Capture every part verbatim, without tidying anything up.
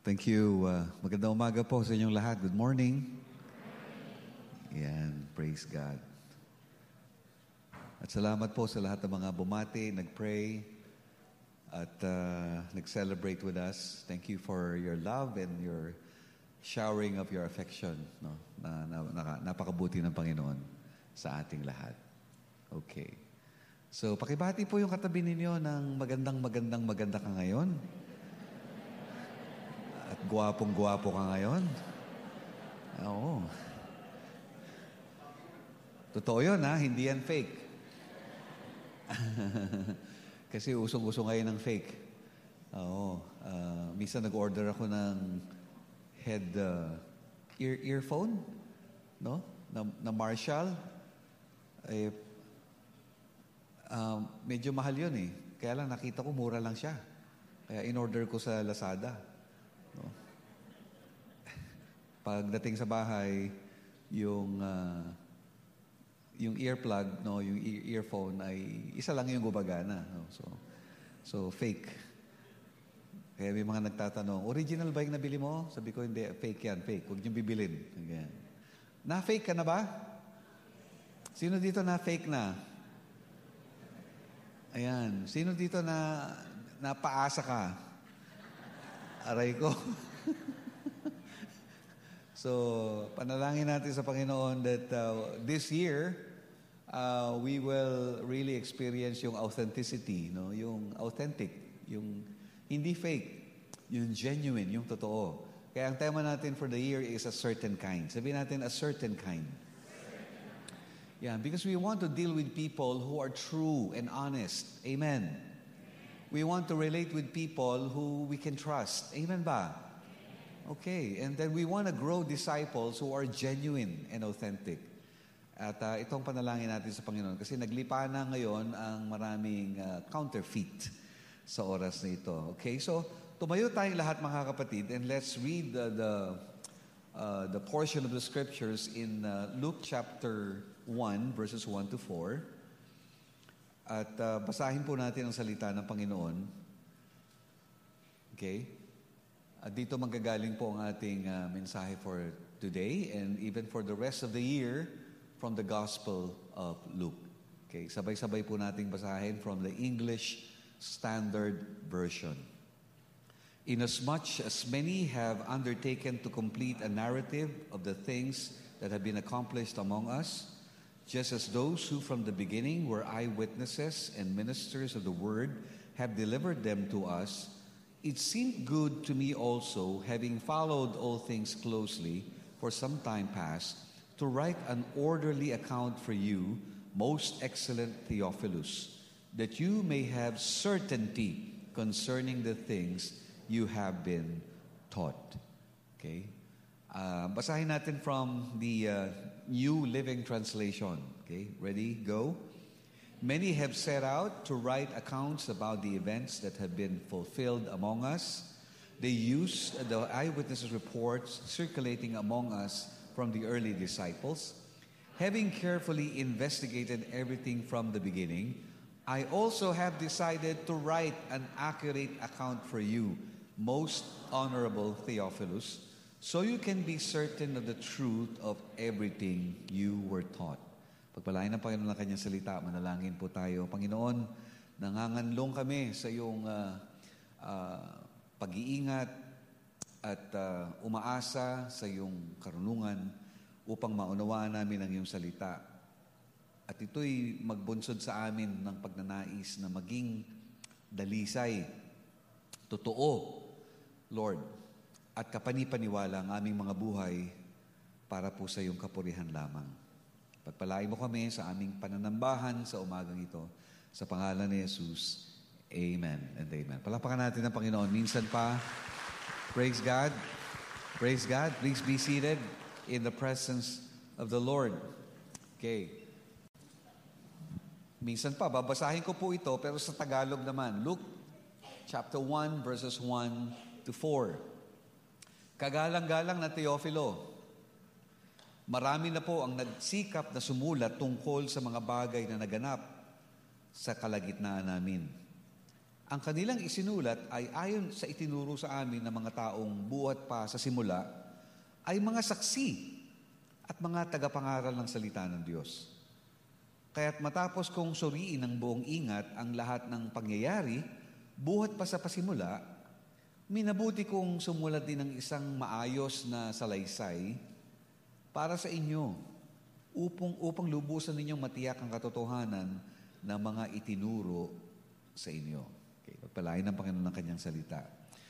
Thank you. Uh, magandang umaga po sa inyong lahat. Good morning. Yan, praise God. At salamat po sa lahat ng mga bumati, nag-pray, at uh, nag-celebrate with us. Thank you for your love and your showering of your affection. No? Na, na, na, napakabuti ng Panginoon sa ating lahat. Okay. So, pakibati po yung katabi ninyo ng magandang, magandang, maganda ka ngayon. At guwapong-guwapo ka ngayon. Oo. Totoo yun, ha? Hindi yan fake. Kasi usong-usong ngayon ng fake. Oo. Uh, minsan nag-order ako ng head uh, ear earphone, no? Na, na Marshall. Eh, uh, medyo mahal yun eh. Kaya lang nakita ko, mura lang siya. Kaya in-order ko sa Lazada. No? Pagdating sa bahay, yung uh, yung earplug, no, yung earphone ay isa lang yung gumagana, no? So so fake. Kaya may mga nagtatanong, original ba yung nabili mo? Sabi ko, hindi, fake yan, fake. Huwag niyong bibilin. Again. Na-fake ka na ba? Sino dito na-fake na? Ayan. Sino dito na napaasa ka? Aray ko. So, panalangin natin sa Panginoon that uh, this year, uh, we will really experience yung authenticity, no? Yung authentic, yung hindi fake, yung genuine, yung totoo. Kaya ang tema natin for the year is a certain kind. Sabihin natin, a certain kind. Yeah, because we want to deal with people who are true and honest. Amen. We want to relate with people who we can trust. Amen ba? Okay. And then we want to grow disciples who are genuine and authentic. At uh, itong panalangin natin sa Panginoon. Kasi naglipa na ngayon ang maraming uh, counterfeit sa oras na ito. Okay? So, tumayo tayong lahat mga kapatid and let's read the, the, uh, the portion of the scriptures in uh, Luke chapter one, verses one to four. At uh, basahin po natin ang salita ng Panginoon. Okay? At dito manggagaling po ang ating uh, mensahe for today and even for the rest of the year from the Gospel of Luke. Okay? Sabay-sabay po nating basahin from the English Standard Version. Inasmuch as many have undertaken to complete a narrative of the things that have been accomplished among us, just as those who from the beginning were eyewitnesses and ministers of the word have delivered them to us, it seemed good to me also, having followed all things closely for some time past, to write an orderly account for you, most excellent Theophilus, that you may have certainty concerning the things you have been taught. Okay? Uh, basahin natin from the uh, New Living Translation. Okay, ready? Go. Many have set out to write accounts about the events that have been fulfilled among us. They used the eyewitnesses' reports circulating among us from the early disciples. Having carefully investigated everything from the beginning, I also have decided to write an accurate account for you, most honorable Theophilus, so you can be certain of the truth of everything you were taught. Pagpalain ng Panginoon ng kanyang salita, manalangin po tayo. Panginoon, nanganganlong kami sa iyong uh, uh, pag-iingat at uh, umaasa sa iyong karunungan upang maunawaan namin ang iyong salita. At ito'y magbunsod sa amin ng pagnanais na maging dalisay, totoo, Lord, at kapanipaniwala ang aming mga buhay para po sa iyong kapurihan lamang. Pagpalain mo kami sa aming pananambahan sa umagang ito. Sa pangalan ni Jesus, amen and amen. Palapakan natin ang Panginoon. Minsan pa, praise God. Praise God. Please be seated in the presence of the Lord. Okay. Minsan pa, babasahin ko po ito, pero sa Tagalog naman. Luke chapter one, verses one to four. Kagalang-galang na Teofilo, marami na po ang nagsikap na sumulat tungkol sa mga bagay na naganap sa kalagitnaan namin. ang kanilang isinulat ay ayon sa itinuro sa amin ng mga taong buhat pa sa simula, ay mga saksi at mga tagapangaral ng salita ng Diyos. Kaya't matapos kong suriin ng buong ingat ang lahat ng pangyayari, buhat pa sa pasimula, minabuti kong sumulat din ng isang maayos na salaysay para sa inyo, upang, upang lubusan ninyong matiyak ang katotohanan ng mga itinuro sa inyo. Okay, pagpalain ng Panginoon ng kanyang salita.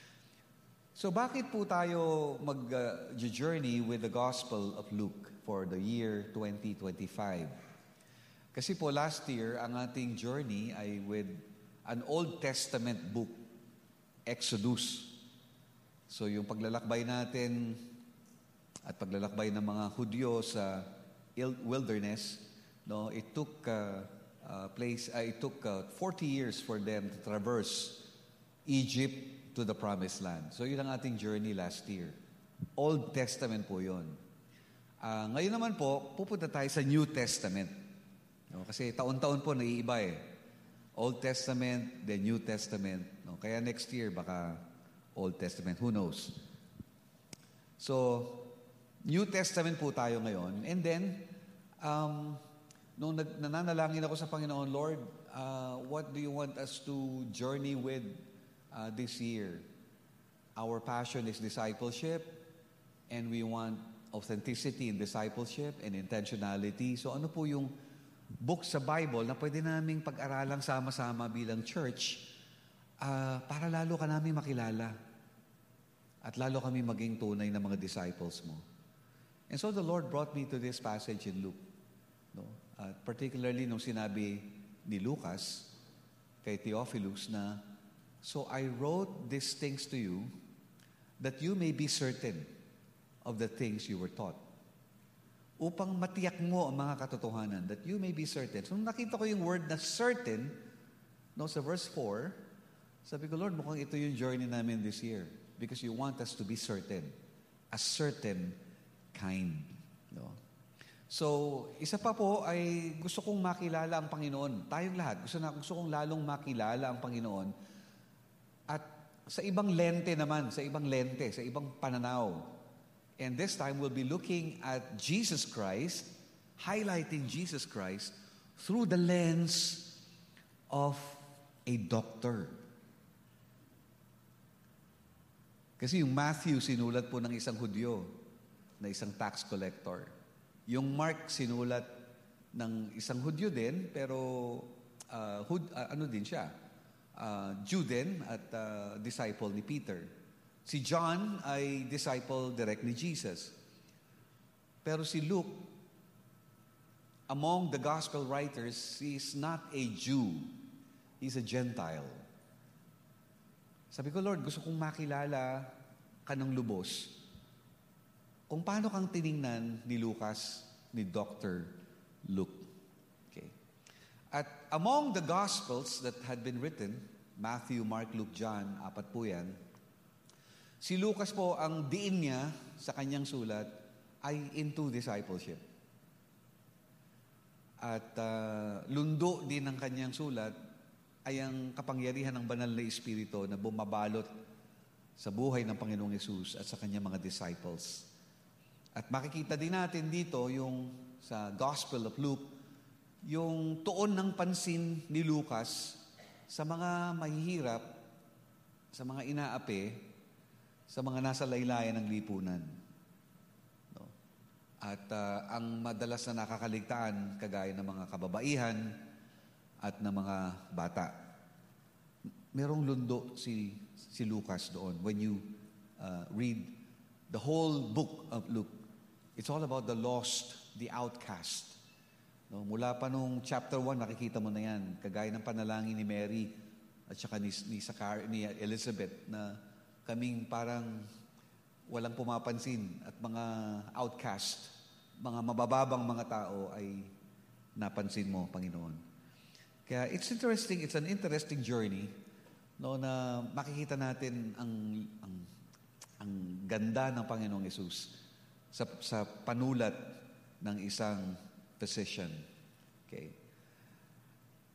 So bakit po tayo mag-journey uh, with the Gospel of Luke for the year twenty twenty-five? Kasi po last year, ang ating journey ay with an Old Testament book, Exodus. So yung paglalakbay natin at paglalakbay ng mga Hudyo sa wilderness, no, it took uh, uh, place. Uh, it took uh, forty years for them to traverse Egypt to the Promised Land. So yun ang ating journey last year. Old Testament po yun. Uh, ngayon naman po, pupunta tayo sa New Testament. No, kasi taon-taon po naiiba eh. Old Testament, then New Testament. No, kaya next year baka Old Testament. Who knows? So, New Testament po tayo ngayon. And then, um, nung nag- nananalangin ako sa Panginoon, Lord, uh, what do you want us to journey with uh, this year? Our passion is discipleship, and we want authenticity in discipleship and intentionality. So, ano po yung book sa Bible na pwede naming pag-aralang sama-sama bilang church uh, para lalo ka namin makilala at lalo kami maging tunay na mga disciples mo. And so the Lord brought me to this passage in Luke. No? Uh, particularly nung sinabi ni Lucas kay Theophilus na, so I wrote these things to you that you may be certain of the things you were taught. Upang matiyak mo ang mga katotohanan, that you may be certain. So, nung nakita ko yung word na certain, no, sa verse four, sabi ko, Lord, mukhang ito yung journey namin this year because you want us to be certain. A certain kind. No? So, isa pa po ay gusto kong makilala ang Panginoon. Tayong lahat, gusto, na, gusto kong lalong makilala ang Panginoon. At sa ibang lente naman, sa ibang lente, sa ibang pananaw. And this time, we'll be looking at Jesus Christ, highlighting Jesus Christ through the lens of a doctor. Kasi yung Matthew, sinulat po ng isang Hudyo, na isang tax collector. Yung Mark, sinulat ng isang Hudyo din, pero uh, Hud, uh, ano din siya? Uh, Jew din at uh, disciple ni Peter. Si John ay disciple direct ni Jesus. Pero si Luke, among the gospel writers, he is not a Jew. He's a Gentile. Sabi ko, Lord, gusto kong makilala ka ng lubos. Kung paano kang tiningnan ni Lucas, ni Doctor Luke. Okay. At among the gospels that had been written, Matthew, Mark, Luke, John, apat po yan, si Lucas po, ang diin niya sa kanyang sulat ay into discipleship. At uh, lundo din ng kanyang sulat ay ang kapangyarihan ng banal na Espiritu na bumabalot sa buhay ng Panginoong Yesus at sa kanyang mga disciples. At makikita din natin dito yung sa Gospel of Luke, yung tuon ng pansin ni Lucas sa mga mahihirap, sa mga inaapi, sa mga nasa laylayan ng lipunan. No? At uh, ang madalas na nakakaligtaan, kagaya ng mga kababaihan at ng mga bata. Merong lundo si, si Lucas doon. When you uh, read the whole book of Luke, it's all about the lost, the outcast. No? Mula pa nung chapter one, nakikita mo na yan. Kagaya ng panalangin ni Mary at saka ni, ni, Sakar, ni Elizabeth na kaming parang walang pumapansin at mga outcast, mga mabababang mga tao ay napansin mo, Panginoon. Kaya it's interesting, it's an interesting journey, no, na makikita natin ang ang, ang ganda ng Panginoong Yesus sa, sa panulat ng isang physician. Okay.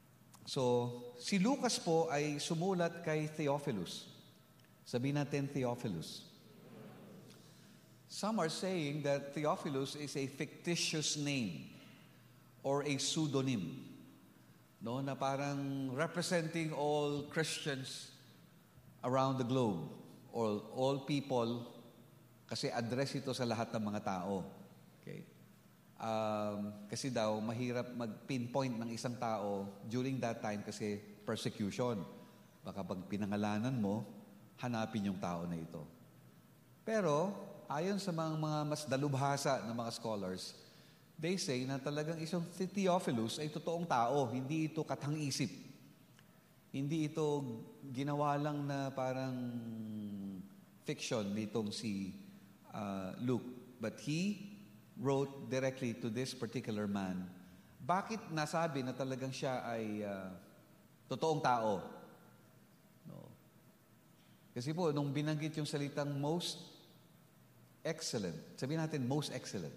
So, si Lucas po ay sumulat kay Theophilus. Sabihin natin Theophilus. Some are saying that Theophilus is a fictitious name or a pseudonym, no, na parang representing all Christians around the globe or all people, kasi address ito sa lahat ng mga tao. Okay? Um, kasi daw, mahirap mag-pinpoint ng isang tao during that time kasi persecution. Baka pag pinangalanan mo, hanapin yung tao na ito. Pero, ayon sa mga, mga mas dalubhasa ng mga scholars, they say na talagang isang si Theophilus ay totoong tao, hindi ito kathang-isip. Hindi ito ginawa lang na parang fiction nitong si uh, Luke. But he wrote directly to this particular man. Bakit nasabi na talagang siya ay uh, totoong tao? No. Kasi po, nung binanggit yung salitang most excellent, sabihin natin most excellent.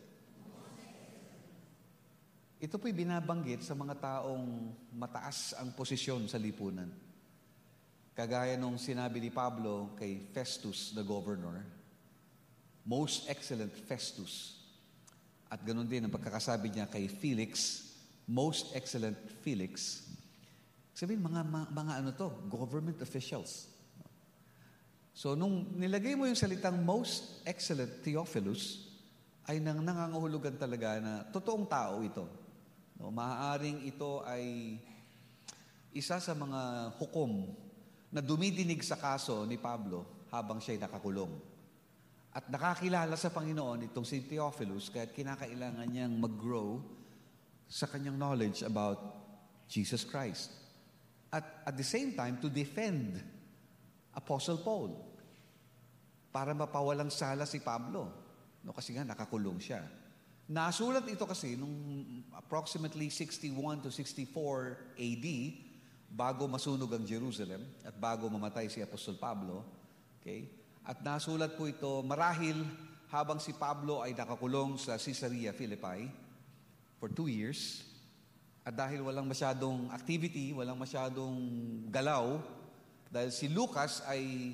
Ito po'y binabanggit sa mga taong mataas ang posisyon sa lipunan. Kagaya nung sinabi ni Pablo kay Festus, the governor, most excellent Festus. At ganoon din ang pagkakasabi niya kay Felix, most excellent Felix. Sabihin, mga, mga, mga ano to, government officials. So, nung nilagay mo yung salitang most excellent Theophilus, ay nang nangangahulugan talaga na totoong tao ito. No, maaaring ito ay isa sa mga hukom na dumidinig sa kaso ni Pablo habang siya'y nakakulong. At nakakilala sa Panginoon itong si Theophilus kaya kinakailangan niyang mag-grow sa kanyang knowledge about Jesus Christ. At at the same time, to defend Apostle Paul para mapawalang sala si Pablo. No, kasi nga nakakulong siya. Nasulat ito kasi nung approximately sixty-one to sixty-four A D bago masunog ang Jerusalem at bago mamatay si Apostol Pablo. Okay? At nasulat po ito marahil habang si Pablo ay nakakulong sa Caesarea Philippi for two years. At dahil walang masyadong activity, walang masyadong galaw, dahil si Lucas ay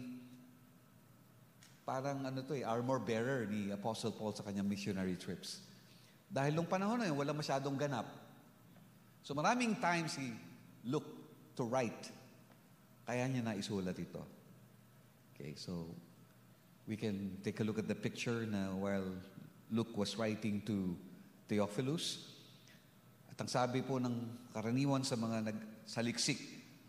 parang ano to eh, armor bearer ni Apostle Paul sa kanyang missionary trips. Dahil nung panahon na yun, walang masyadong ganap. So maraming times he looked to write. Kaya niya na isulat ito. Okay, so we can take a look at the picture na while Luke was writing to Theophilus. At ang sabi po ng karaniwan sa mga nagsaliksik,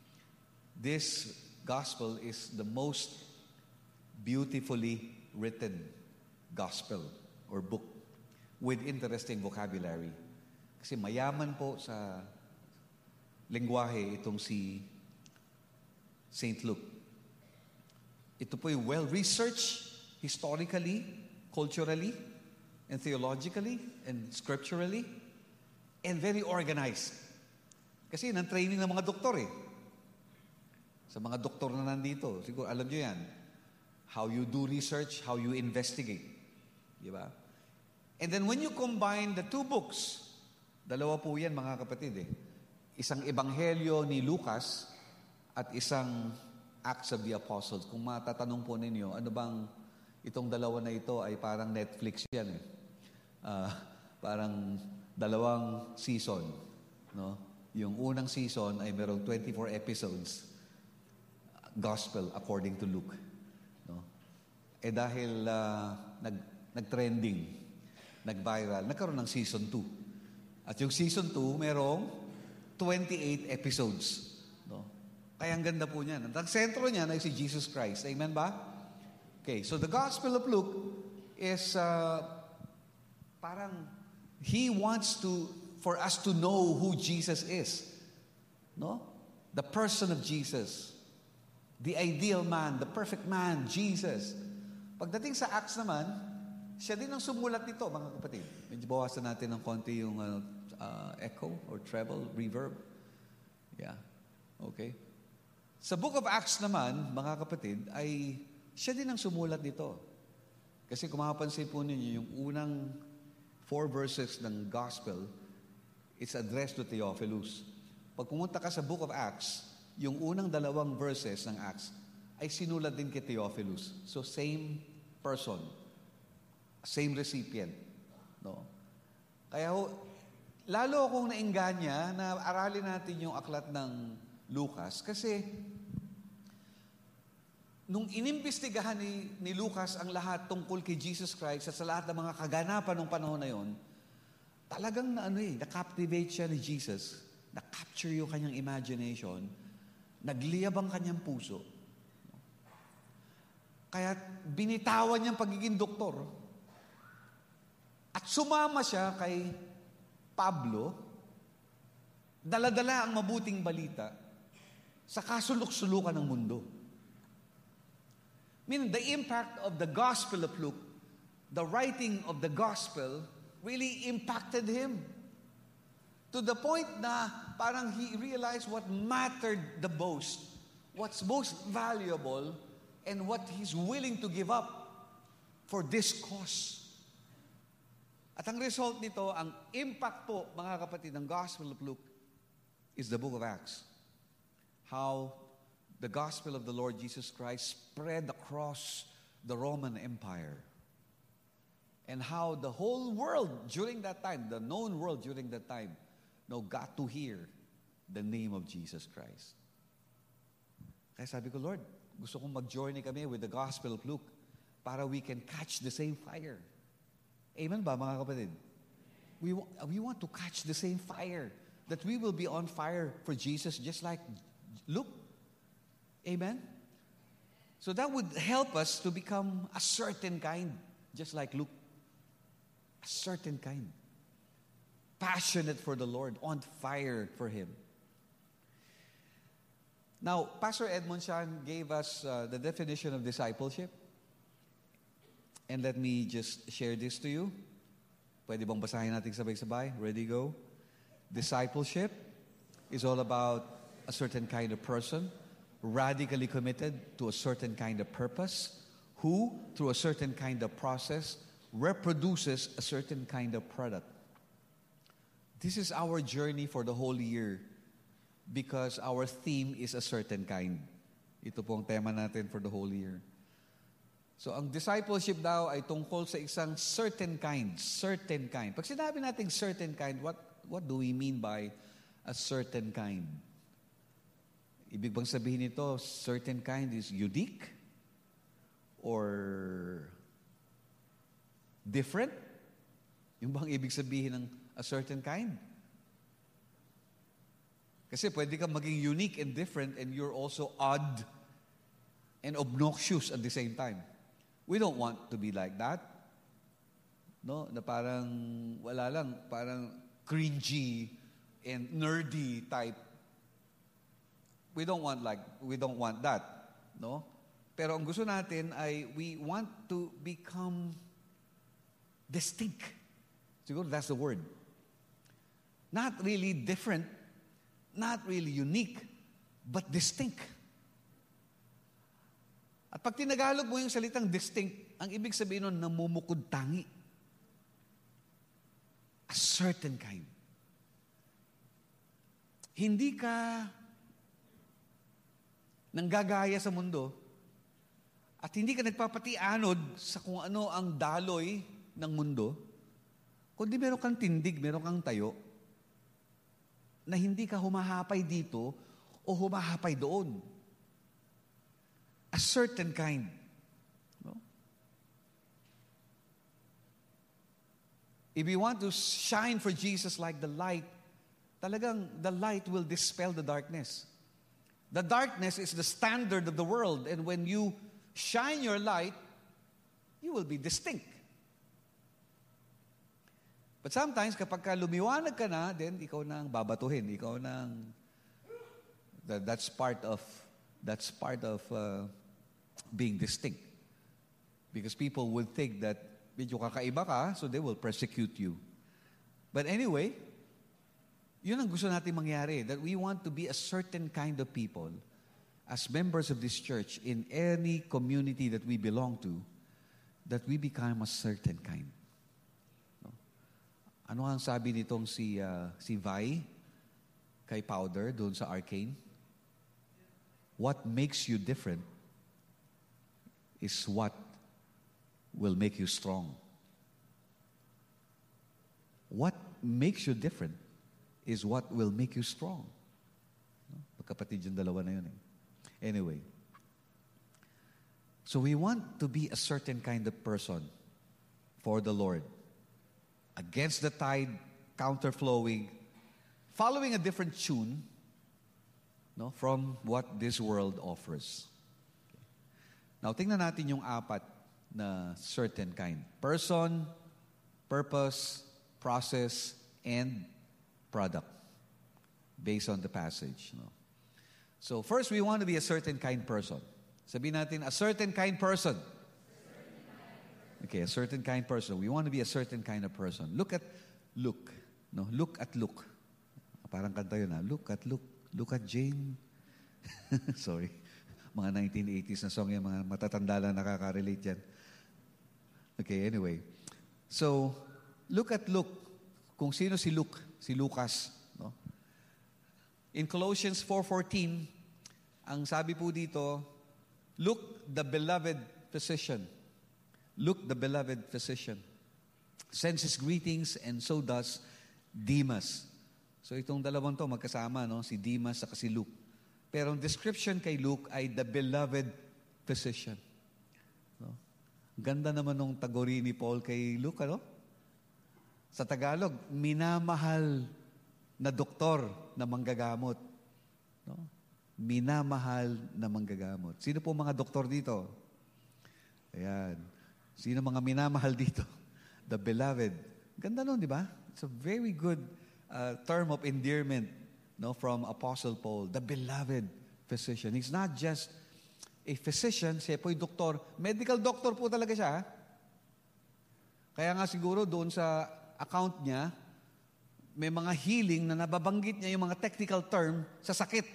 this gospel is the most beautifully written gospel or book with interesting vocabulary. Kasi mayaman po sa lengguwahe itong si Saint Luke. Ito po yung well-researched historically, culturally, and theologically, and scripturally, and very organized. Kasi yun ang training ng mga doktor eh. Sa mga doktor na nandito, siguro alam nyo yan. How you do research, how you investigate. Di ba? And then when you combine the two books, dalawa po yan mga kapatid eh. Isang ebanghelyo ni Lucas at isang Acts of the Apostles. Kung matatanong po ninyo, ano bang itong dalawa na ito ay parang Netflix yan eh. Uh, parang dalawang season. No? Yung unang season ay merong twenty-four episodes. Gospel according to Luke. No? Eh dahil uh, nag, nag-trending, nag-viral, nagkaroon ng season two. At yung season two, merong twenty-eight episodes. No? Kaya ang ganda po niyan. Ang sentro niya ay si Jesus Christ. Amen ba? Okay, so the Gospel of Luke is uh, parang he wants to for us to know who Jesus is. No? The person of Jesus. The ideal man, the perfect man, Jesus. Pagdating sa Acts naman, siya din ang sumulat nito, mga kapatid. Medyo bawasan natin ng konti yung uh, uh, echo or treble, reverb. Yeah. Okay. Sa Book of Acts naman, mga kapatid, ay siya din ang sumulat nito. Kasi kung mapapansin po ninyo, yung unang four verses ng Gospel, it's addressed to Theophilus. Pag pumunta ka sa Book of Acts, yung unang dalawang verses ng Acts ay sinulat din kay Theophilus. So same person, same recipient. No? Kaya ho, lalo akong naingganya na aralin natin yung aklat ng Lucas kasi nung inimbestigahan ni, ni Lucas ang lahat tungkol kay Jesus Christ at sa lahat ng mga kaganapan ng panahon na yon, talagang na ano eh, na-captivate siya ni Jesus, na-capture yung kanyang imagination, nagliyab ang kanyang puso. Kaya binitawan niyang pagiging doktor at sumama siya kay Pablo, dala-dala ang mabuting balita sa kasulok-sulukan ng mundo. Meaning, the impact of the Gospel of Luke, the writing of the Gospel, really impacted him. To the point na parang he realized what mattered the most, what's most valuable, and what he's willing to give up for this cause. At ang result nito, ang impact po, mga kapatid, ng Gospel of Luke is the book of Acts. How the gospel of the Lord Jesus Christ spread across the Roman Empire. And how the whole world during that time, the known world during that time, no, got to hear the name of Jesus Christ. Kaya sabi ko, Lord, gusto kong mag-journey kami with the Gospel of Luke para we can catch the same fire. Amen ba, mga kapatid? We, we want to catch the same fire, that we will be on fire for Jesus just like Luke. Amen? So that would help us to become a certain kind, just like Luke. A certain kind. Passionate for the Lord, on fire for Him. Now, Pastor Edmond Chan gave us uh, the definition of discipleship. And let me just share this to you. Pwede bang basahin natin sabay-sabay? Ready, go? Discipleship is all about a certain kind of person, radically committed to a certain kind of purpose, who, through a certain kind of process, reproduces a certain kind of product. This is our journey for the whole year because our theme is a certain kind. Ito po ang tema natin for the whole year. So, ang discipleship daw ay tungkol sa isang certain kind, certain kind. Pag sinabi natin certain kind, what, what do we mean by a certain kind? Ibig bang sabihin nito, certain kind is unique or different? Yung bang ibig sabihin ng a certain kind? Kasi pwede kang maging unique and different and you're also odd and obnoxious at the same time. We don't want to be like that. No? Na parang wala lang, parang cringy and nerdy type. We don't want like we don't want that, no? Pero ang gusto natin ay we want to become distinct. Siguro that's the word. Not really different, not really unique, but distinct. At pag tinagalog mo yung salitang distinct, ang ibig sabihin nun, namumukod tangi. A certain kind. Hindi ka nanggagaya sa mundo at hindi ka nagpapatianod sa kung ano ang daloy ng mundo, kundi meron kang tindig, meron kang tayo, na hindi ka humahapay dito o humahapay doon. A certain kind. No? If we want to shine for Jesus like the light, talagang the light will dispel the darkness. The darkness is the standard of the world, and when you shine your light, you will be distinct. But sometimes, kapag ka lumiwanag ka na, then ikaw nang babatuhin. Ikaw nang, that, that's part of, that's part of uh, being distinct. Because people would think that medyo kakaiba ka, so they will persecute you. But anyway, yun ang gusto natin mangyari, that we want to be a certain kind of people as members of this church in any community that we belong to, that we become a certain kind. No? Ano ang sabi nitong si, uh, si Vi? kay Powder doon sa Arcane, what makes you different is what will make you strong. What makes you different is what will make you strong. Magkapatid yung dalawa na yun eh. Anyway, so we want to be a certain kind of person for the Lord. Against the tide, counterflowing, following a different tune, no, from what this world offers. Now, tingnan natin yung apat na certain kind. Person, purpose, process, and product. Based on the passage. No? So, first, we want to be a certain kind person. Sabihin natin, a certain kind person. Okay, a certain kind person. We want to be a certain kind of person. Look at Luke. No? Look at Luke. Parang kanta yun ha. Look at Luke. Look at Jane. Sorry. Mga nineteen eighties na song yan. Mga matatanda lang nakaka-relate yan. Okay, anyway. So, look at Luke. Kung sino si Luke. Si Lucas. No? In Colossians four fourteen, ang sabi po dito, Luke, the beloved physician. Luke, the beloved physician, sends his greetings, and so does Demas. So itong dalawang to magkasama, no? Si Demas at si Luke. Pero ang description kay Luke ay the beloved physician. No? Ganda naman nung taguri ni Paul kay Luke, ano? Sa Tagalog, minamahal na doktor na manggagamot. No? Minamahal na manggagamot. Sino po mga doktor dito? Ayan. Sino mga minamahal dito? The beloved. Ganda nun, di ba? It's a very good uh, term of endearment, no, from Apostle Paul. The beloved physician. He's not just a physician, siya po yung doktor. Medical doctor po talaga siya. Kaya nga siguro doon sa account niya, may mga healing na nababanggit niya yung mga technical term sa sakit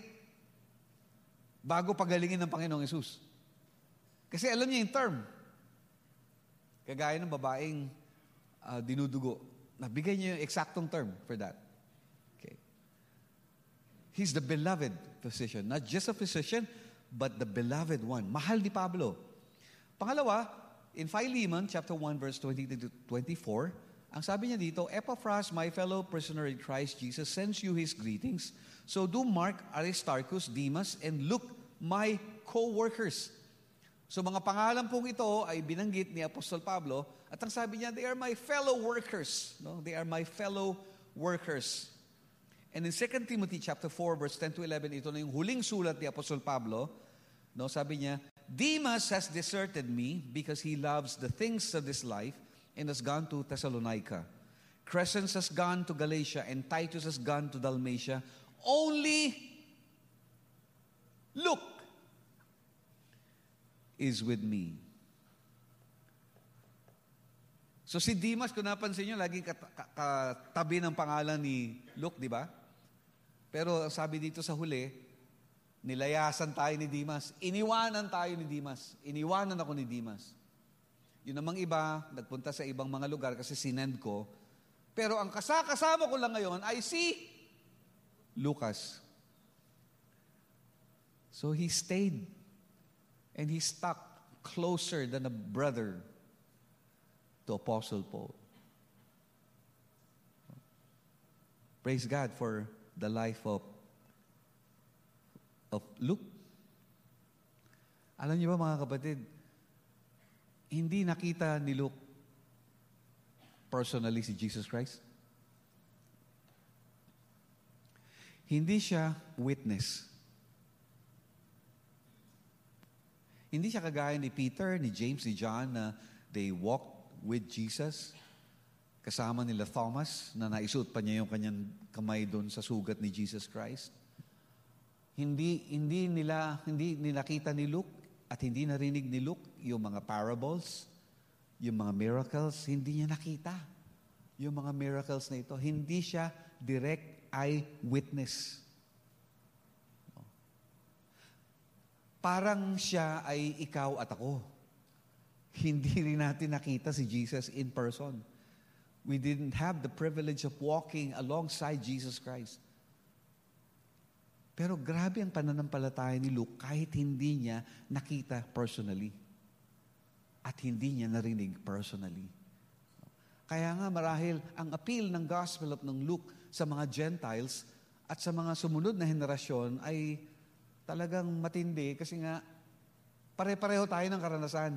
bago pagalingin ng Panginoong Yesus. Kasi alam niya yung term. Kagaya ng babaeng uh, dinudugo. Nabigay niya yung eksaktong term for that. Okay. He's the beloved physician. Not just a physician, but the beloved one. Mahal ni Pablo. Pangalawa, in Philemon, chapter one, verse twenty to twenty-four, ang sabi niya dito, Epaphras, my fellow prisoner in Christ Jesus, sends you his greetings. So do Mark, Aristarchus, Demas, and Luke, my co-workers. So mga pangalan pong ito ay binanggit ni Apostol Pablo at ang sabi niya, they are my fellow workers. No? They are my fellow workers. And in Second Timothy chapter four, verse ten to eleven, ito na yung huling sulat ni Apostol Pablo. No? Sabi niya, Demas has deserted me because he loves the things of this life and has gone to Thessalonica. Crescens has gone to Galatia and Titus has gone to Dalmatia. Only Luke is with me. So si Demas, kung napansin nyo, laging kat- katabi ng pangalan ni Luke, di ba? Pero sabi dito sa huli, nilayasan tayo ni Demas. Iniwanan tayo ni Demas. Iniwanan ako ni Demas. Yun namang iba, nagpunta sa ibang mga lugar kasi sinend ko. Pero ang kasakasama ko lang ngayon ay si Lucas. So he stayed. And he stuck closer than a brother to Apostle Paul. Praise God for the life of, of Luke. Alam niyo ba mga kapatid, hindi nakita ni Luke personally si Jesus Christ. Hindi siya witness. Hindi siya kagaya ni Peter, ni James, ni John na they walked with Jesus. Kasama nila Thomas na naisuot pa niya yung kanyang kamay doon sa sugat ni Jesus Christ. Hindi hindi nila hindi nilakita ni Luke at hindi narinig ni Luke yung mga parables, yung mga miracles, hindi niya nakita yung mga miracles na ito. Hindi siya direct eyewitness. Parang siya ay ikaw at ako. Hindi rin natin nakita si Jesus in person. We didn't have the privilege of walking alongside Jesus Christ. Pero grabe ang pananampalataya ni Luke kahit hindi niya nakita personally. At hindi niya narinig personally. Kaya nga marahil ang appeal ng Gospel of ng Luke sa mga Gentiles at sa mga sumunod na henerasyon ay talagang matindi kasi nga pare-pareho tayo ng karanasan.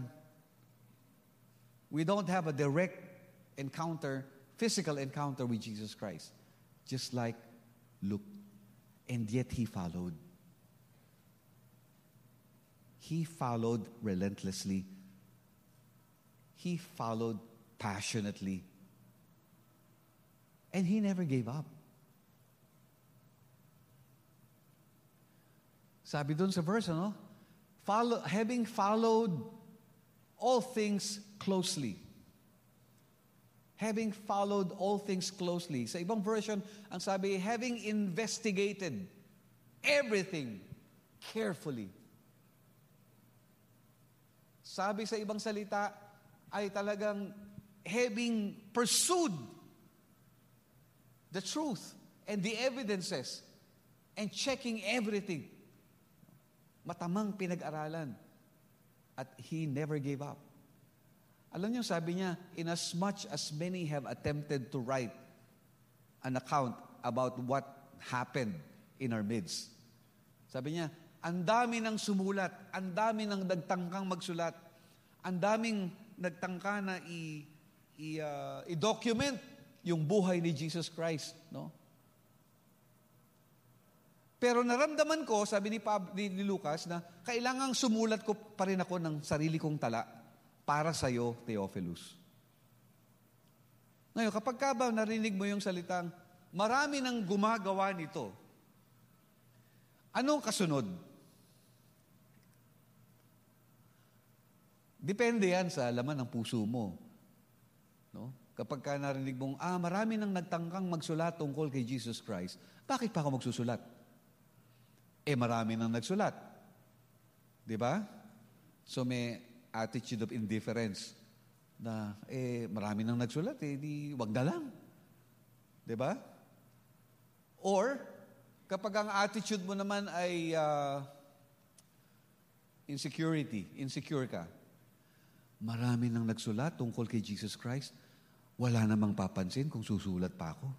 We don't have a direct encounter, physical encounter with Jesus Christ. Just like Luke. And yet he followed. He followed relentlessly. He followed passionately. And he never gave up. Sabi dun sa verse, ano? Follow, having followed all things closely. Having followed all things closely. Sa ibang version, ang sabi, having investigated everything carefully. Sabi sa ibang salita, ay talagang having pursued the truth and the evidences and checking everything. Matamang pinag-aralan. At he never gave up. Alam niyo, sabi niya, inasmuch as many have attempted to write an account about what happened in our midst. Sabi niya, ang dami ng sumulat, ang dami ng nagtangkang magsulat, ang daming nagtangka na i, i, uh, i-document yung buhay ni Jesus Christ. No? Pero naramdaman ko, sabi ni, Pab, ni, ni Lucas, na kailangang sumulat ko pa rin ako ng sarili kong tala para sa iyo, Theophilus. Ngayon, kapag ka ba narinig mo yung salitang, marami nang gumagawa nito, anong kasunod? Depende yan sa laman ng puso mo. No? Kapag ka narinig mong, ah, marami nang nagtangkang magsulat tungkol kay Jesus Christ, bakit pa ako magsusulat? Eh, marami nang nagsulat. Di ba? So, may attitude of indifference na, eh, marami nang nagsulat, eh, di, wag na lang. Diba? Or, kapag ang attitude mo naman ay uh, insecurity, insecure ka, marami nang nagsulat tungkol kay Jesus Christ, wala namang papansin kung susulat pa ako.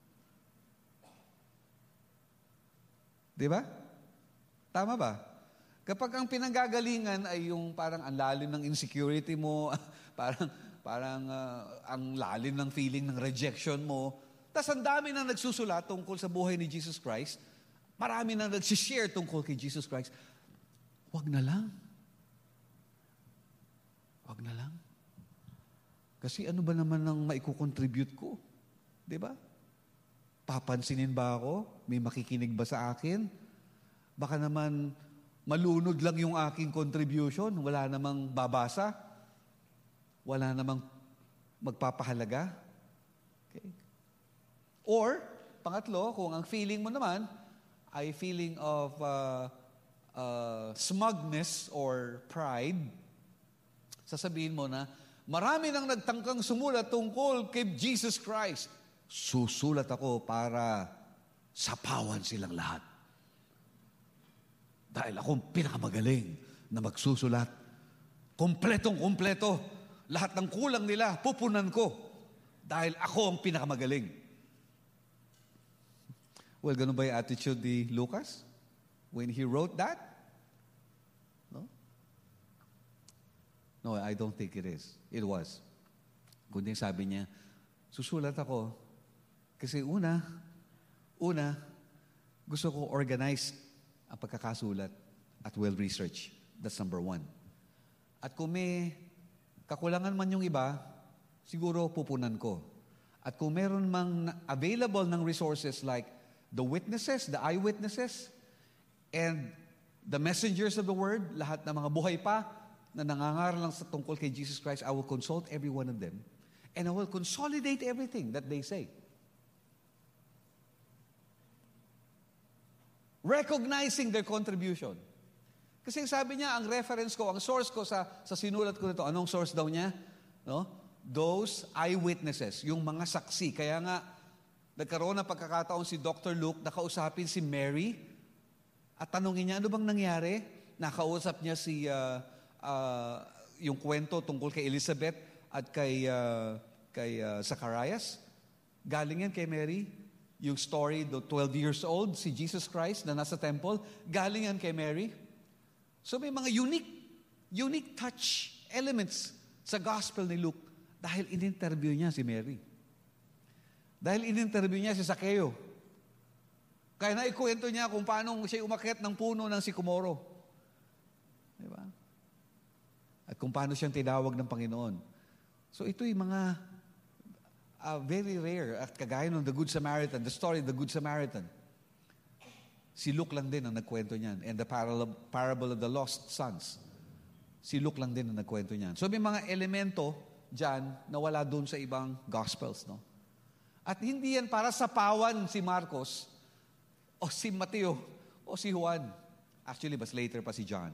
Diba? Tama ba? Kapag ang pinanggagalingan ay yung parang ang lalim ng insecurity mo, parang parang uh, ang lalim ng feeling ng rejection mo, tas ang dami nang nagsusulat tungkol sa buhay ni Jesus Christ, marami nang nagsishare tungkol kay Jesus Christ, wag na lang. Wag na lang. Kasi ano ba naman ang maikukontribute ko? Diba? Papansinin ba ako? May makikinig ba sa akin? Baka naman malunod lang yung aking contribution, wala namang babasa, wala namang magpapahalaga. Okay? Or, pangatlo, kung ang feeling mo naman ay feeling of uh, uh, smugness or pride, sasabihin mo na, marami nang nagtangkang sumulat tungkol kay Jesus Christ. Susulat ako para sapawan silang lahat. Dahil akong pinakamagaling na magsusulat. Kompletong-kompleto. Lahat ng kulang nila, pupunan ko. Dahil ako ang pinakamagaling. Well, ganun ba yung attitude ni Lucas? When he wrote that? No? No, I don't think it is. It was. Kundi sabi niya, susulat ako. Kasi una, una, gusto ko organize ang pagkakasulat at well-researched. That's number one. At kung may kakulangan man yung iba, siguro pupunan ko. At kung meron mang available ng resources like the witnesses, the eyewitnesses, and the messengers of the word, lahat ng mga buhay pa na nangangaral lang sa tungkol kay Jesus Christ, I will consult every one of them and I will consolidate everything that they say. Recognizing their contribution. Kasi sabi niya, ang reference ko, ang source ko sa, sa sinulat ko nito, anong source daw niya? No? Those eyewitnesses, yung mga saksi. Kaya nga, nagkaroon ng pagkakataon si Doctor Luke na kausapin si Mary At tanungin niya, ano bang nangyari? Nakausap niya si, uh, uh, yung kwento tungkol kay Elizabeth at kay, uh, kay uh, Zacharias. Galing yan kay Mary. Yung story, the twelve years old, si Jesus Christ na nasa temple, galing yan kay Mary. So may mga unique, unique touch elements sa gospel ni Luke dahil in-interview niya si Mary. Dahil in-interview niya si Zaccheo. Kaya naikwento niya kung paano siya umakyat ng puno ng sikomoro. Diba? At kung paano siyang tinawag ng Panginoon. So ito'y mga uh, very rare at kagaya ng The Good Samaritan, the story of the Good Samaritan. Si Luke lang din ang nagkwento niyan. And the parable, parable of the lost sons. Si Luke lang din ang nagkwento niyan. So may mga elemento dyan na wala doon sa ibang Gospels. No? At hindi yan para sa pawan si Marcos o si Mateo o si Juan. Actually, mas later pa si John.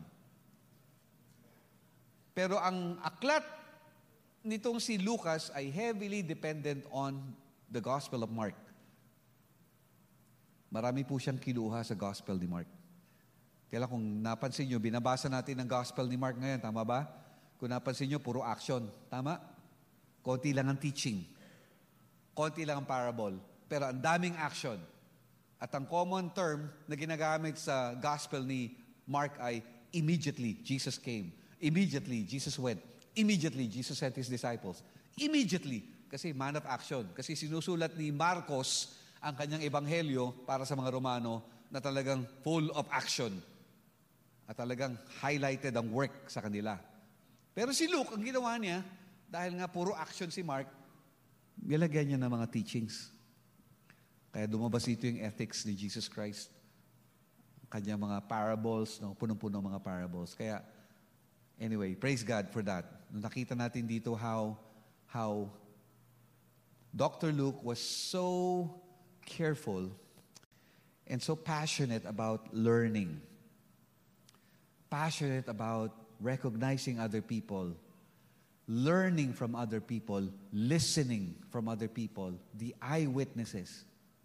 Pero ang aklat nitong si Lucas ay heavily dependent on the Gospel of Mark. Marami po siyang kiluha sa Gospel ni Mark. Kaya kung napansin nyo, binabasa natin ang Gospel ni Mark ngayon, tama ba? Kung napansin nyo, puro action. Tama? Konti lang ang teaching. Konti lang ang parable. Pero ang daming action. At ang common term na ginagamit sa Gospel ni Mark ay immediately, Jesus came. Immediately, Jesus went. Immediately, Jesus sent His disciples. Immediately. Kasi man of action. Kasi sinusulat ni Marcos ang kanyang ebanghelyo para sa mga Romano na talagang full of action. At talagang highlighted ang work sa kanila. Pero si Luke, ang ginawa niya, dahil nga puro action si Mark, nilagyan niya ng mga teachings. Kaya lumabas dito yung ethics ni Jesus Christ. Kanyang mga parables, no? Punong-puno mga parables. Kaya, anyway, praise God for that. Nung nakita natin dito how, how Doctor Luke was so careful and so passionate about learning. Passionate about recognizing other people, learning from other people, listening from other people, the eyewitnesses.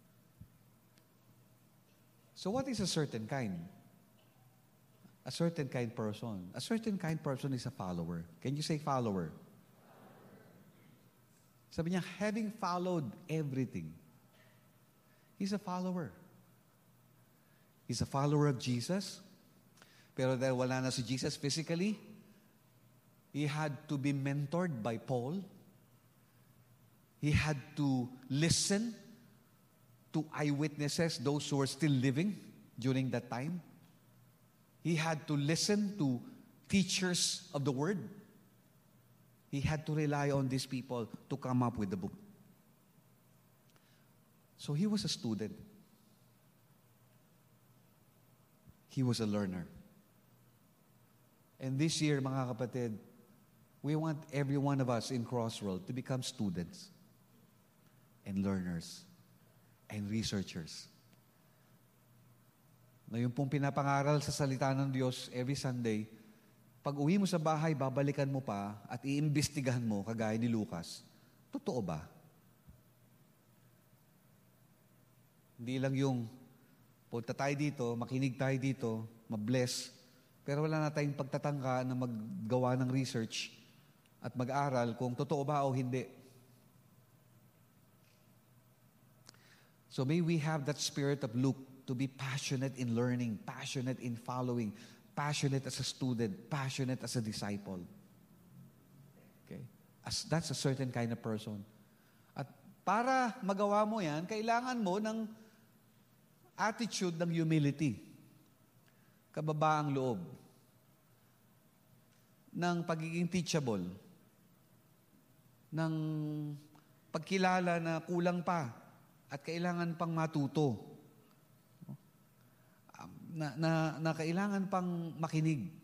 So what is a certain kind? A certain kind person. A certain kind person is a follower. Can you say follower? Sabi niya, having followed everything, he's a follower. He's a follower of Jesus. Pero dahil wala na si Jesus physically, he had to be mentored by Paul. He had to listen to eyewitnesses, those who were still living during that time. He had to listen to teachers of the Word. He had to rely on these people to come up with the book. So he was a student. He was a learner. And this year, mga kapatid, we want every one of us in Crossroad to become students and learners and researchers. Na yung pong pinapangaral sa salita ng Diyos every Sunday, pag uwi mo sa bahay, babalikan mo pa at iimbestigahan mo, kagaya ni Lucas, totoo ba? Hindi lang yung punta tayo dito, makinig tayo dito, mabless, pero wala na tayong pagtatangka na maggawa ng research at mag-aral kung totoo ba o hindi. So may we have that spirit of Luke to be passionate in learning, passionate in following, passionate as a student, passionate as a disciple. Okay? As, that's a certain kind of person. At para magawa mo yan, kailangan mo ng attitude ng humility. Kababaang loob. Ng pagiging teachable. Ng pagkilala na kulang pa at kailangan pang matuto. Na, na, na kailangan pang makinig.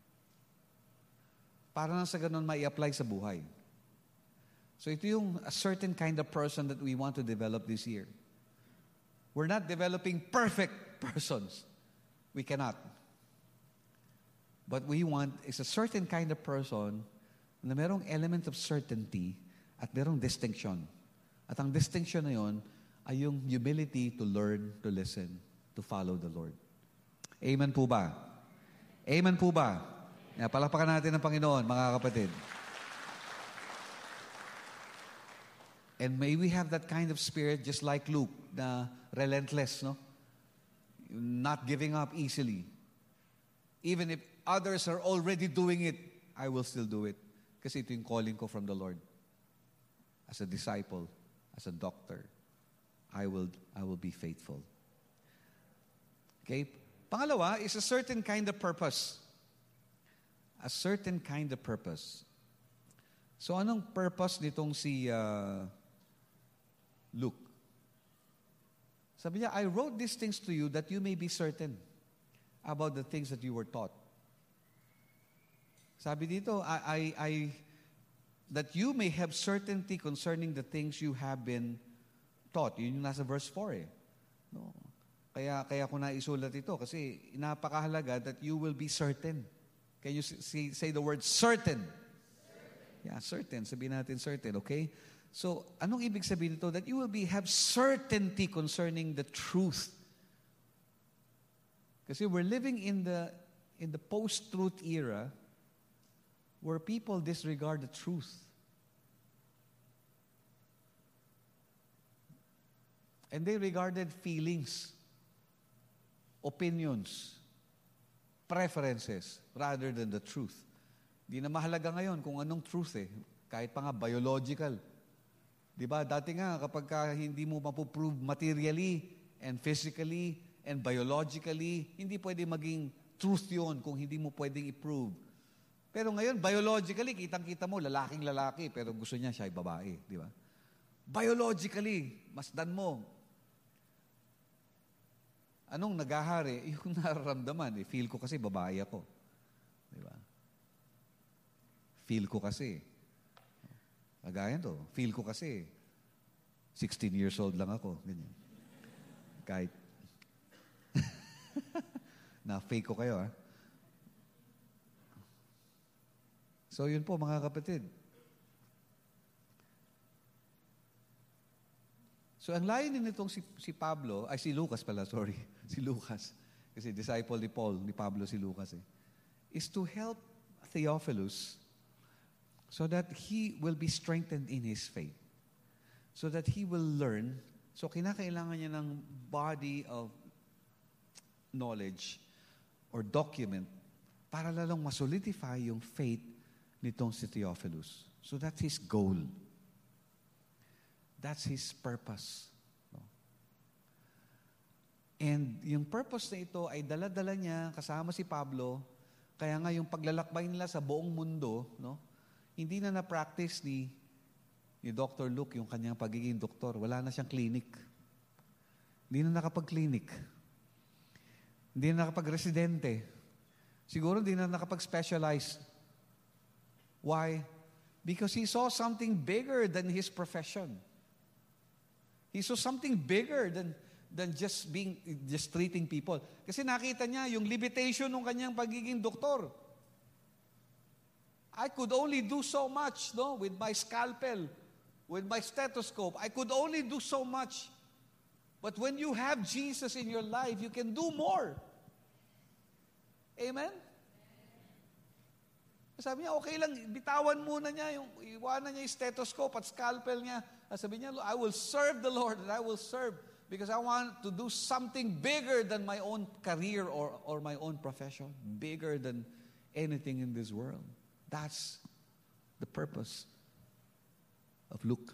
Para na sa ganun mai-apply sa buhay. So ito yung a certain kind of person that we want to develop this year. We're not developing perfect persons. We cannot. But we want is a certain kind of person na merong element of certainty at merong distinction. At ang distinction na yon ay yung humility to learn, to listen, to follow the Lord. Amen po ba? Amen po ba? Yeah, palakpakan natin ang Panginoon, mga kapatid. And may we have that kind of spirit just like Luke, na relentless, no? Not giving up easily. Even if others are already doing it, I will still do it. Kasi ito yung calling ko from the Lord. As a disciple, as a doctor, I will, I will be faithful. Okay? Pangalawa is a certain kind of purpose. A certain kind of purpose. So anong purpose nitong si uh, Luke? Sabi niya, I wrote these things to you that you may be certain about the things that you were taught. Sabi dito, I, I, I, that you may have certainty concerning the things you have been taught. Yun yung nasa verse four eh. No? Kaya, kaya ko na isulat ito kasi napakahalaga that you will be certain. Can you say, say the word certain? Certain. Yeah, certain. Sabihin natin certain, okay? So, anong ibig sabihin nito? That you will be have certainty concerning the truth. Kasi we're living in the in the post-truth era where people disregard the truth. And they regarded feelings, opinions, preferences, rather than the truth. Di na mahalaga ngayon kung anong truth eh. Kahit pa nga biological. Di ba? Dati nga, kapag ka hindi mo mapuprove materially and physically and biologically, hindi pwede maging truth yun kung hindi mo pwedeng i-prove. Pero ngayon, biologically, kitang-kita mo, lalaking-lalaki, pero gusto niya siya ay babae. Di ba? Biologically, masdan mo. Anong nagahari? Yung nararamdaman. Eh. Feel ko kasi babae ako. Di ba? Feel ko kasi. Kagaya to. Feel ko kasi. sixteen years old lang ako. Ganyan. Kahit na-fake ko kayo, ha? So, yun po, mga kapatid. So, ang layunin nitong si, si Pablo, ay si Lucas pala, sorry. Si Lucas. Kasi disciple ni Paul, ni Pablo si Lucas eh. Is to help Theophilus so that he will be strengthened in his faith. So that he will learn. So, kinakailangan niya ng body of knowledge or document para lalong masolidify yung faith nitong si Theophilus. So, that's his goal. That's his purpose. No? And yung purpose na ito ay dala-dala niya kasama si Pablo. Kaya nga yung paglalakbay nila sa buong mundo, no? Hindi na na-practice ni, ni Doctor Luke yung kanyang pagiging doktor. Wala na siyang clinic. Hindi na nakapag-clinic. Hindi na nakapag-residente. Siguro hindi na nakapag-specialize. Why? Because he saw something bigger than his profession. He saw something bigger than than just being just treating people. Kasi nakita niya yung limitation ng kanyang pagiging doktor. I could only do so much, no, with my scalpel, with my stethoscope. I could only do so much. But when you have Jesus in your life, you can do more. Amen? Sabi niya, okay lang, bitawan muna niya, yung, iwanan niya yung stethoscope at scalpel niya. Sabi niya, I will serve the Lord and I will serve because I want to do something bigger than my own career or, or my own profession, bigger than anything in this world. That's the purpose of Luke.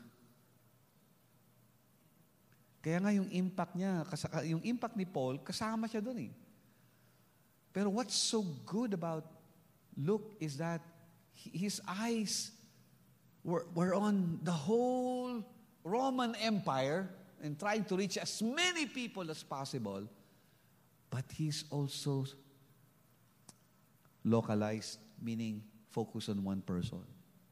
Kaya nga yung impact niya, yung impact ni Paul, kasama siya doon eh. Pero what's so good about Luke is that his eyes were, were on the whole Roman Empire and trying to reach as many people as possible, but he's also localized, meaning focus on one person.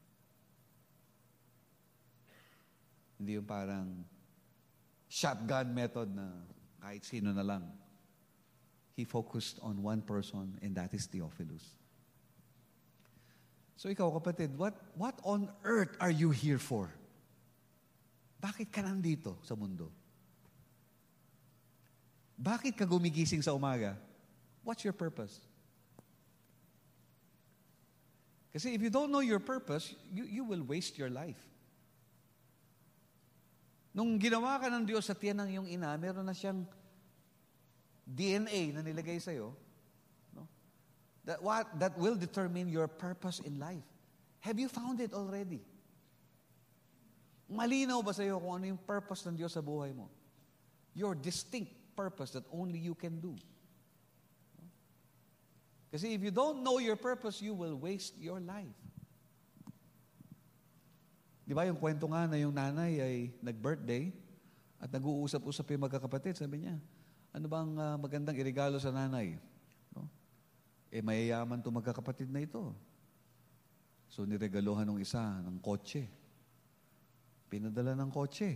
Hindi yung parang shotgun method na kahit sino na lang. He focused on one person and that is Theophilus. So ikaw, kapatid, what, what on earth are you here for? Bakit ka nandito sa mundo? Bakit ka gumigising sa umaga? What's your purpose? Kasi if you don't know your purpose, you, you will waste your life. Nung ginawa ka ng Diyos sa tiyan ng iyong ina, meron na siyang D N A na nilagay sa'yo, no? That, what, that will determine your purpose in life. Have you found it already? Malinaw ba sa'yo kung ano yung purpose ng Diyos sa buhay mo? Your distinct purpose that only you can do. Kasi if you don't know your purpose, you will waste your life. Di ba yung kwento nga na yung nanay ay nag-birthday at nag-uusap-usap yung magkakapatid. Sabi niya, ano bang uh, magandang irigalo sa nanay? No? Eh, mayayaman itong magkakapatid na ito. So, niregaluhan ng isa ng kotse. Pinadala ng kotse.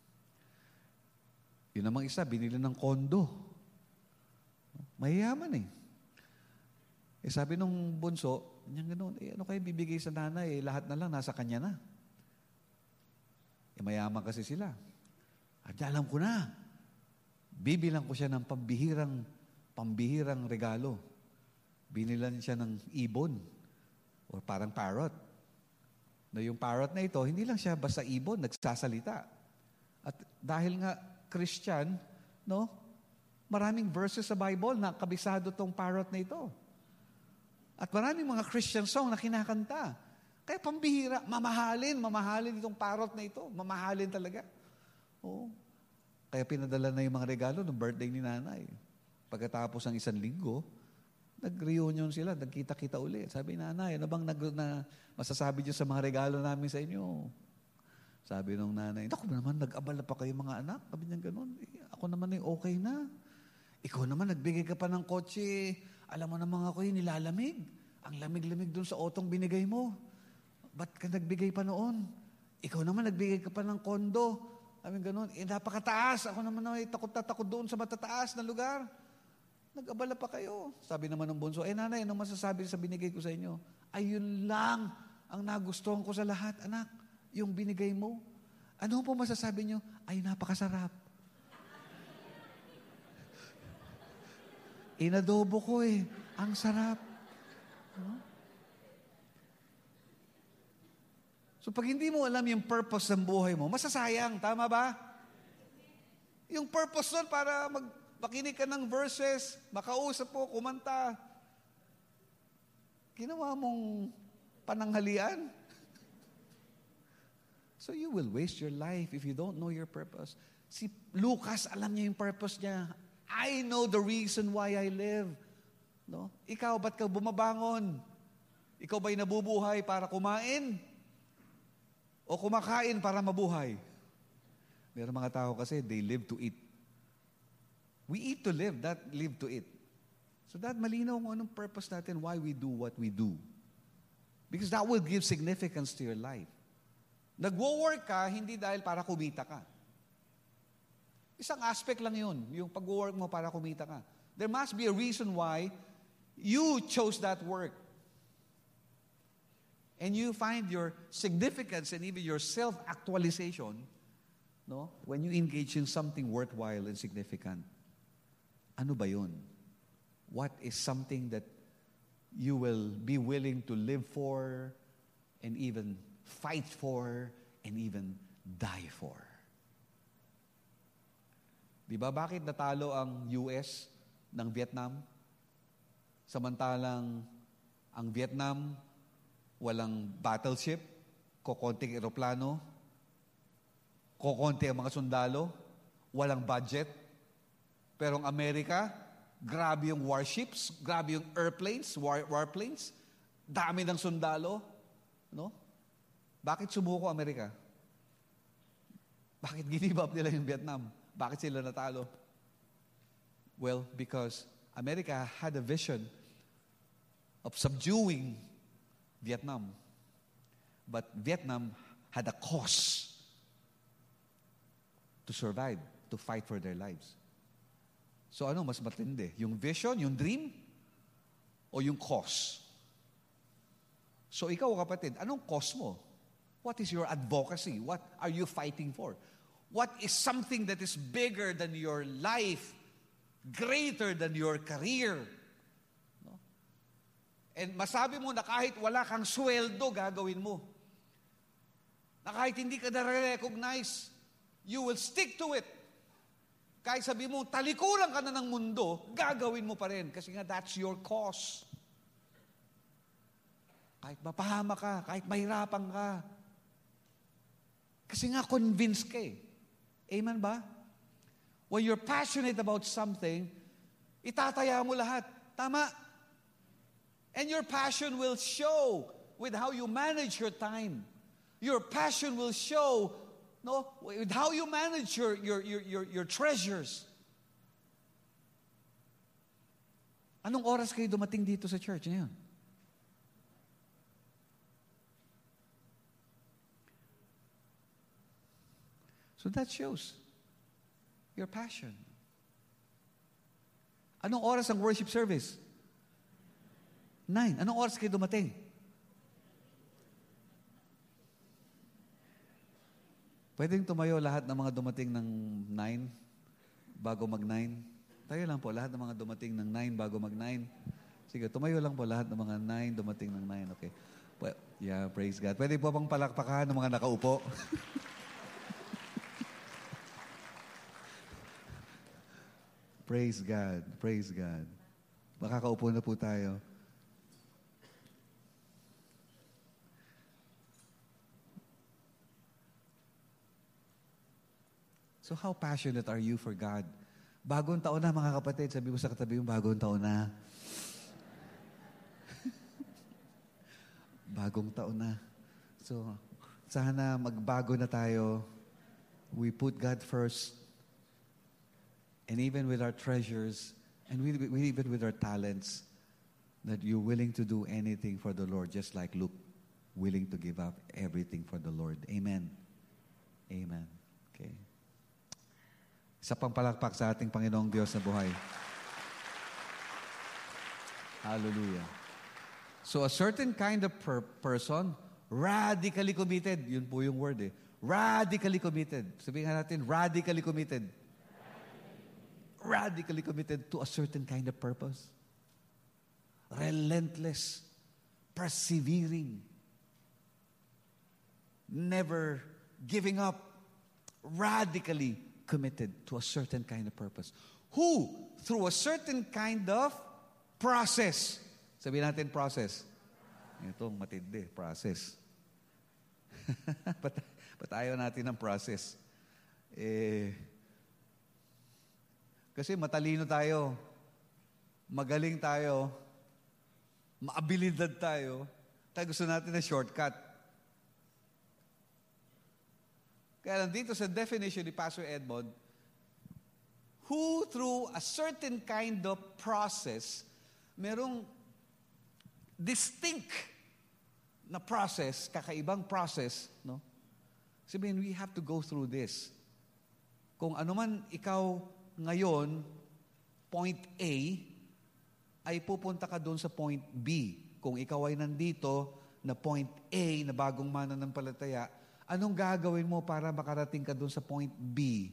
Yun namang isa, binili ng kondo. Mayayaman eh. Eh sabi nung bunso, niyan ganoon, eh ano kayo bibigay sa nanay? Eh, lahat na lang nasa kanya na. Eh mayaman kasi sila. At alam ko na, bibilang ko siya ng pambihirang, pambihirang regalo. Binilan siya ng ibon o parang parrot. Na yung parrot na ito, hindi lang siya basta ibon, nagsasalita. At dahil nga Christian, no, maraming verses sa Bible na kabisado tong parrot na ito. At maraming mga Christian song na kinakanta. Kaya pambihira, mamahalin, mamahalin itong parrot na ito. Mamahalin talaga. Oo. Kaya pinadala na yung mga regalo ng birthday ni nanay. Pagkatapos ng isang linggo, nag-reunion sila, nagkita-kita ulit. Sabi ni nanay, ano bang nag, na, masasabi niyo sa mga regalo namin sa inyo? Sabi nung nanay, ako naman, nag-abala pa kayo mga anak. Sabi niya ganun, eh, ako naman ay okay na. Ikaw naman, nagbigay ka pa ng kotse. Alam mo naman ako yung nilalamig. Ang lamig-lamig dun sa otong binigay mo. Ba't ka nagbigay pa noon? Ikaw naman, nagbigay ka pa ng kondo. Sabi ganun, eh napakataas. Ako naman ay takot na takot doon sa matataas na lugar. Nag-abala pa kayo. Sabi naman ng bunso, eh nanay, anong masasabi sa binigay ko sa inyo? Ayun lang ang nagustuhan ko sa lahat, anak. Yung binigay mo. Ano po masasabi nyo? Ay, napakasarap. Inadobo ko eh. Ang sarap. No? So pag hindi mo alam yung purpose ng buhay mo, masasayang. Tama ba? Yung purpose nun para mag, makinig ka ng verses, makausap po, kumanta. Ginawa mong pananghalian. So you will waste your life if you don't know your purpose. Si Lucas, alam niya yung purpose niya. I know the reason why I live. No? Ikaw, ba't ka bumabangon? Ikaw ba'y nabubuhay para kumain? O kumakain para mabuhay? Meron mga tao kasi, they live to eat. We eat to live, not live to eat. So that malinaw kung anong purpose natin, why we do what we do. Because that will give significance to your life. Nagwo-work ka, hindi dahil para kumita ka. Isang aspect lang yun, yung pag-work mo para kumita ka. There must be a reason why you chose that work. And you find your significance and even your self-actualization, no, when you engage in something worthwhile and significant. Ano ba yun? What is something that you will be willing to live for and even fight for and even die for? Di ba, bakit natalo ang U S ng Vietnam? Samantalang ang Vietnam, walang battleship, kokonting eroplano, kokonti ang mga sundalo, walang budget. Pero ang Amerika, grabe yung warships, grabe yung airplanes, war, warplanes, dami ng sundalo. No? Bakit sumuko Amerika? Bakit give up nila yung Vietnam? Bakit sila natalo? Well, because America had a vision of subduing Vietnam. But Vietnam had a cause to survive, to fight for their lives. So ano mas matindi? Yung vision, yung dream, o yung cause? So ikaw kapatid, anong cause mo? What is your advocacy? What are you fighting for? What is something that is bigger than your life, greater than your career, And masabi mo na kahit wala kang sweldo, gagawin mo. Na kahit hindi ka na-recognize, you will stick to it. Kahit sabi mo, talikuran ka na ng mundo, gagawin mo pa rin. Kasi nga, that's your cause. Kahit mapahama ka, kahit mahirapan ka. Kasi nga, convinced ka eh. Amen ba? When you're passionate about something, itataya mo lahat. Tama? And your passion will show with how you manage your time. Your passion will show, no, with how you manage your your your your, your treasures. Anong oras kayo dumating dito sa church ngayon? So that shows your passion. Anong oras ang worship service? Nine. Anong oras kayo dumating? Pwedeng tumayo lahat ng mga dumating ng nine bago mag-nine? Tayo lang po, lahat ng mga dumating ng nine bago mag-nine. Sige, tumayo lang po lahat ng mga nine dumating ng nine. Okay. Well, yeah, praise God. Pwede po bang palakpakan ng mga nakaupo? Praise God. Praise God. Makakaupo na po tayo. So how passionate are you for God? Bagong taon na mga kapatid. Sabi mo sa katabi yung bagong taon na. Bagong taon na. So sana magbago na tayo. We put God first. And even with our treasures, and we, we, even with our talents, that you're willing to do anything for the Lord, just like Luke, willing to give up everything for the Lord. Amen. Amen. Okay. Isa pang palakpak sa ating Panginoong Diyos na buhay. Hallelujah. So a certain kind of per- person, radically committed, yun po yung word eh, radically committed. Sabihin natin, radically committed. Radically committed to a certain kind of purpose. Relentless, persevering, never giving up, radically committed to a certain kind of purpose. Who, through a certain kind of process, sabihin natin process. Ito, matindi, process. But, but ayaw natin ng process. Eh, kasi matalino tayo, magaling tayo, maabilidad tayo, tayo gusto natin na shortcut. Kaya lang dito sa definition ni Pastor Edmond, who through a certain kind of process, merong distinct na process, kakaibang process, no? Sabihin, we have to go through this. Kung ano man ikaw ngayon, point A, ay pupunta ka doon sa point B. Kung ikaw ay nandito na point A, na bagong mananampalataya, anong gagawin mo para makarating ka doon sa point B?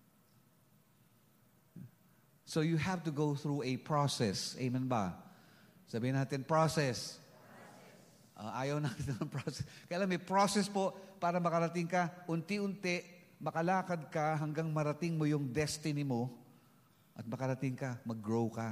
So you have to go through a process. Amen ba? Sabihin natin, process. Uh, ayaw natin ng process. Kaya may process po para makarating ka, unti-unti, makalakad ka hanggang marating mo yung destiny mo at makarating ka, mag-grow ka.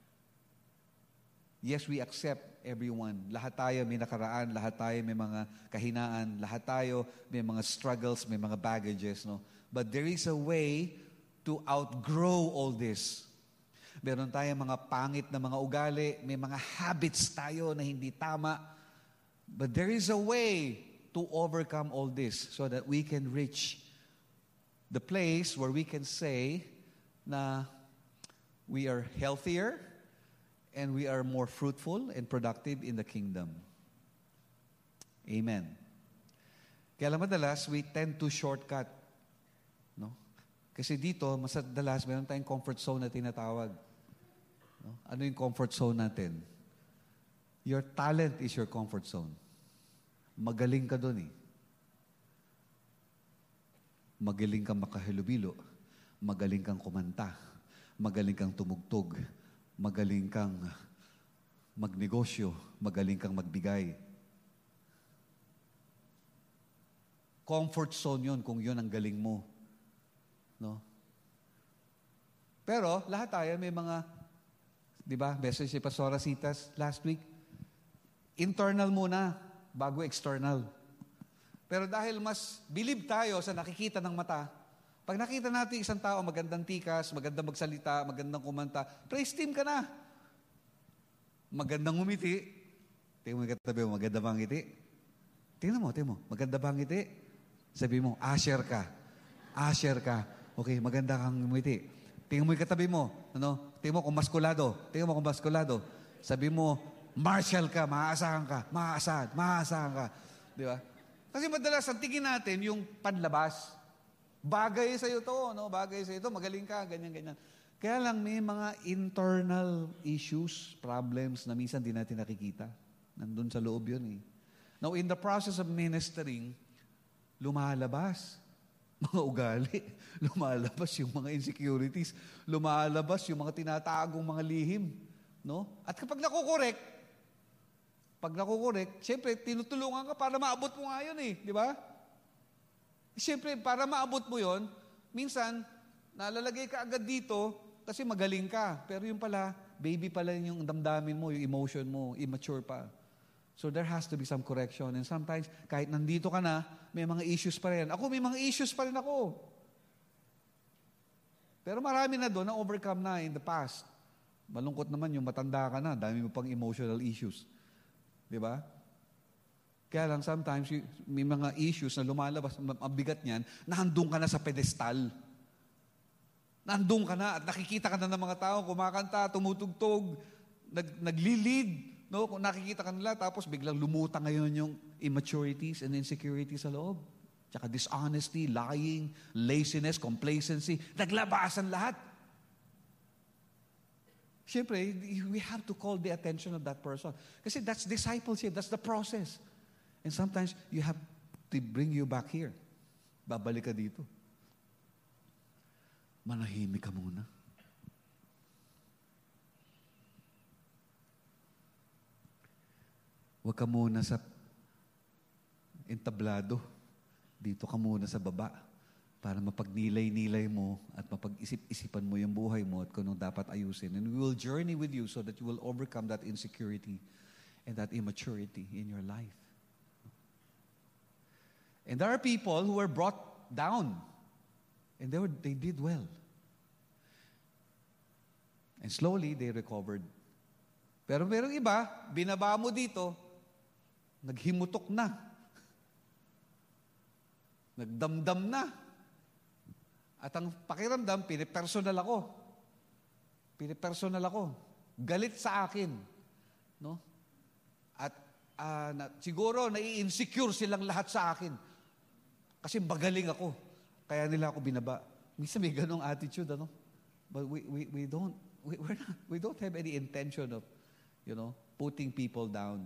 Yes, we accept everyone. Lahat tayo may nakaraan, lahat tayo may mga kahinaan, lahat tayo may mga struggles, may mga baggages, no? But there is a way to outgrow all this. Meron tayong mga pangit na mga ugali, may mga habits tayo na hindi tama. But there is a way to overcome all this so that we can reach the place where we can say na we are healthier and we are more fruitful and productive in the kingdom. Amen. Kaya lang madalas, we tend to shortcut. No? Kasi dito, madalas, meron tayong comfort zone na tinatawag. No? Ano yung comfort zone natin? Your talent is your comfort zone. Magaling ka doon eh. Magaling kang makahalubilo. Magaling kang kumanta. Magaling kang tumugtog. Magaling kang magnegosyo, magaling kang magbigay. Comfort zone yun kung yun ang galing mo. No? Pero, lahat tayo may mga, di ba, message si Pastora Citas last week, internal muna, bago external. Pero dahil mas believe tayo sa nakikita ng mata, pag nakita natin isang tao, magandang tikas, magandang magsalita, magandang kumanta, praise team ka na. Magandang umiti. Tingnan mo yung katabi mo, maganda bang ngiti? Tingnan mo, tingnan mo, maganda bang ngiti? Sabi mo, asher ka. Asher ka. Okay, maganda kang umiti. Tingnan mo yung katabi mo. Ano? Tingnan mo kung maskulado. Tingnan mo kung maskulado. Sabi mo, martial ka, maaasahan ka, maaasahan, maaasahan ka. Di ba? Kasi madalas, ang tingin natin, yung panlabas. Bagay sa iyo to, no? Bagay sa iyo to, magaling ka, ganyan, ganyan. Kaya lang may mga internal issues, problems na minsan di natin nakikita. Nandun sa loob yun eh. Now, in the process of ministering, lumalabas mga ugali, lumalabas yung mga insecurities, lumalabas yung mga tinatagong mga lihim. No? At kapag nakukorek, pag nakukorek, siyempre, tinutulungan ka para maabot mo nga yun eh. Di ba? Siyempre, para maabot mo yun, minsan, nalalagay ka agad dito kasi magaling ka. Pero yung pala, baby pala yung damdamin mo, yung emotion mo, immature pa. So there has to be some correction. And sometimes, kahit nandito ka na, may mga issues pa rin. Ako, may mga issues pa rin ako. Pero marami na doon na overcome na in the past. Malungkot naman yung matanda ka na, dami mo pang emotional issues. Di ba? Kaya lang sometimes, may mga issues na lumalabas, ang bigat niyan, nahandong ka na sa pedestal. Nahandong ka na at nakikita ka na ng mga tao, kumakanta, tumutugtog, nag, nagli-lead. No? Kung nakikita ka nila, tapos biglang lumutang ngayon yung immaturities and insecurities sa loob. Tsaka dishonesty, lying, laziness, complacency. Naglabasan lahat. Siyempre, we have to call the attention of that person. Kasi that's discipleship, that's the process. And sometimes, you have to bring you back here. Babalik ka dito. Manahimik ka muna. Huwag ka muna sa entablado. Dito ka muna sa baba para mapagnilay-nilay mo at mapag-isip-isipan mo yung buhay mo at kung anong dapat ayusin. And we will journey with you so that you will overcome that insecurity and that immaturity in your life. And there are people who were brought down and they, were, they did well. And slowly, they recovered. Pero merong iba, binaba mo dito, naghimutok na. Nagdamdam na. At ang pakiramdam, pinipersonal ako. Pinipersonal ako. Galit sa akin. No? At uh, na, siguro, nai-insecure silang lahat sa akin. Kasi magaling ako. Kaya nila ako binaba. Minsan may ganong attitude, ano? But we, we, we don't, we, we're not, we don't have any intention of, you know, putting people down.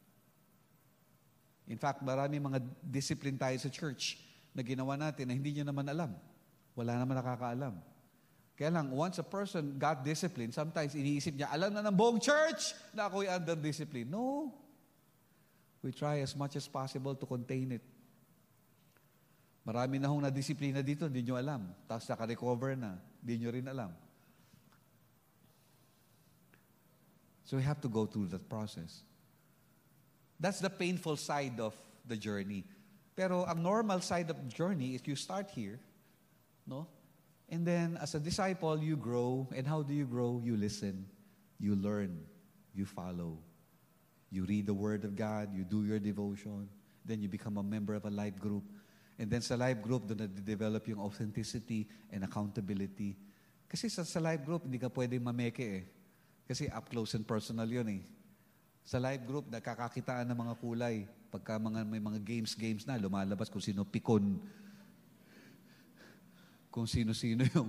In fact, marami mga discipline tayo sa church na ginawa natin na hindi nyo naman alam. Wala naman nakakaalam. Kaya lang, once a person got discipline, sometimes iniisip niya, alam na ng buong church na ako'y under discipline. No. We try as much as possible to contain it. Marami na hong na-disiplina dito, hindi nyo alam. Tapos naka-recover na, hindi nyo rin alam. So we have to go through that process. That's the painful side of the journey. Pero ang normal side of the journey is you start here, no? And then as a disciple, you grow. And how do you grow? You listen. You learn. You follow. You read the Word of God. You do your devotion. Then you become a member of a life group. And then sa life group, doon na-develop yung authenticity and accountability. Kasi sa, sa life group, hindi ka pwedeng mameke eh. Kasi up close and personal yun eh. Sa life group, nakakakitaan ng mga kulay. Pagka mga, may mga games-games na, lumalabas kung sino pikon. Kung sino-sino yung...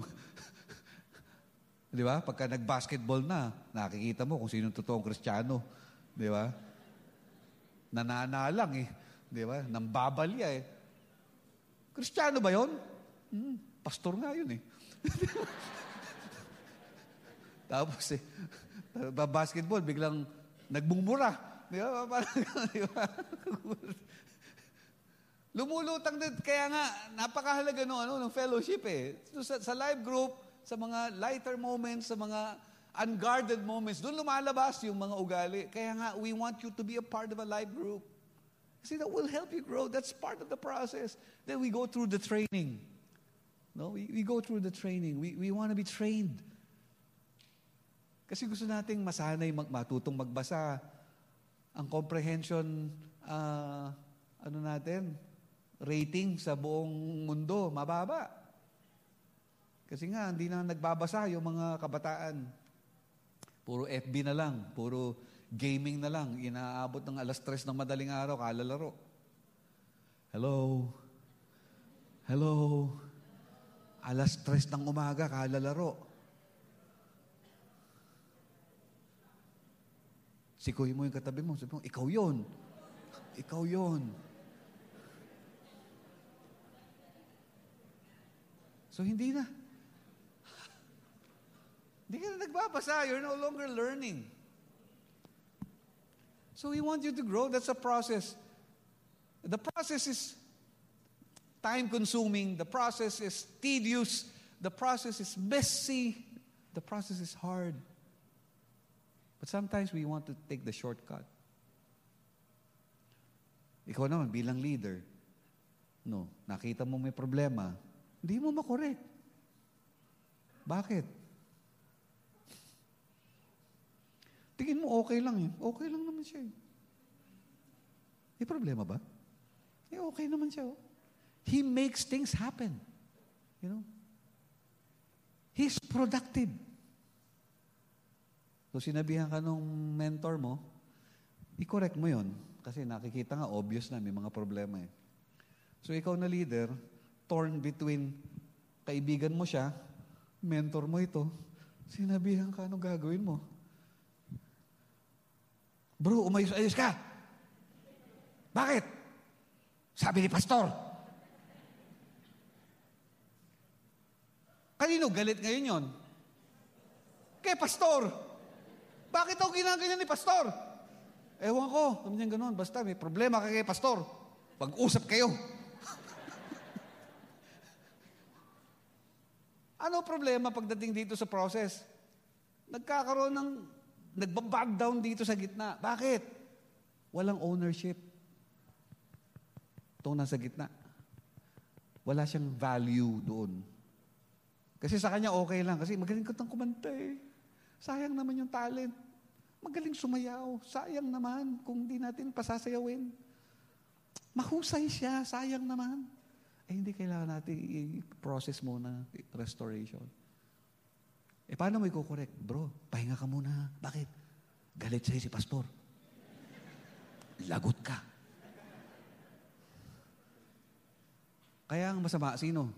Di ba? Pagka nag-basketball na, nakikita mo kung sino totoong Kristiyano. Di ba? Nananalang eh. Di ba? Nambabalya eh. Kristiyano ba yun? Hmm, pastor nga yun eh. Tapos eh, basketball, biglang Nagmumura. Di ba? Parang, di ba? Lumulutang din. Kaya nga, napakahalaga no, ano, ng fellowship eh. So, sa, sa life group, sa mga lighter moments, sa mga unguarded moments, doon lumalabas yung mga ugali. Kaya nga, we want you to be a part of a life group. Kasi that will help you grow. That's part of the process. Then we go through the training. No, we, we go through the training. We, we want to be trained. Kasi gusto nating masanay, mag, matutong magbasa. Ang comprehension, uh, ano natin, rating sa buong mundo, mababa. Kasi nga, hindi na nagbabasa yung mga kabataan. Puro F B na lang, puro gaming na lang, inaabot ng alas tres ng madaling araw, kalalaro. Hello? Hello? Alas tres ng umaga, kalalaro. Sikuhin mo yung katabi mo, sabi mo, ikaw yun. Ikaw yun. So, hindi na. Hindi ka na nagbabasa. You're no longer learning. So, we want you to grow. That's a process. The process is time-consuming. The process is tedious. The process is messy. The process is hard. But sometimes we want to take the shortcut. Ikaw naman, bilang leader, no, nakita mo may problema, hindi mo makorek. Bakit? Tingin mo okay lang yun. Okay lang naman siya. Eh. May problema ba? Eh, okay naman siya. Oh. He makes things happen. You know? He's productive. So sinabihan ka nung mentor mo, i-correct mo yun. Kasi nakikita nga, obvious na, may mga problema eh. So ikaw na leader, torn between kaibigan mo siya, mentor mo ito, sinabihan ka, anong gagawin mo? Bro, umayos-ayos ka. Bakit? Sabi ni pastor. Kanino galit ngayon yon? Kay pastor. Bakit ako ginaganyan ni pastor? Ewan ko, naman yan ganun. Basta may problema ka kay pastor. Pag-usap kayo. Ano problema pagdating dito sa process? Nagkakaroon ng, nagbabag down dito sa gitna. Bakit? Walang ownership. Itong nasa gitna. Wala siyang value doon. Kasi sa kanya okay lang. Kasi magaling ko itong kumanta eh. Sayang naman yung talent. Magaling sumayaw. Sayang naman kung di natin pasasayawin. Mahusay siya. Sayang naman. Eh, hindi kailangan natin i-process muna restoration. Eh, paano mo i-correct? Bro, pahinga ka muna. Bakit? Galit sa'yo si pastor. Lagot ka. Kaya ang masama, sino?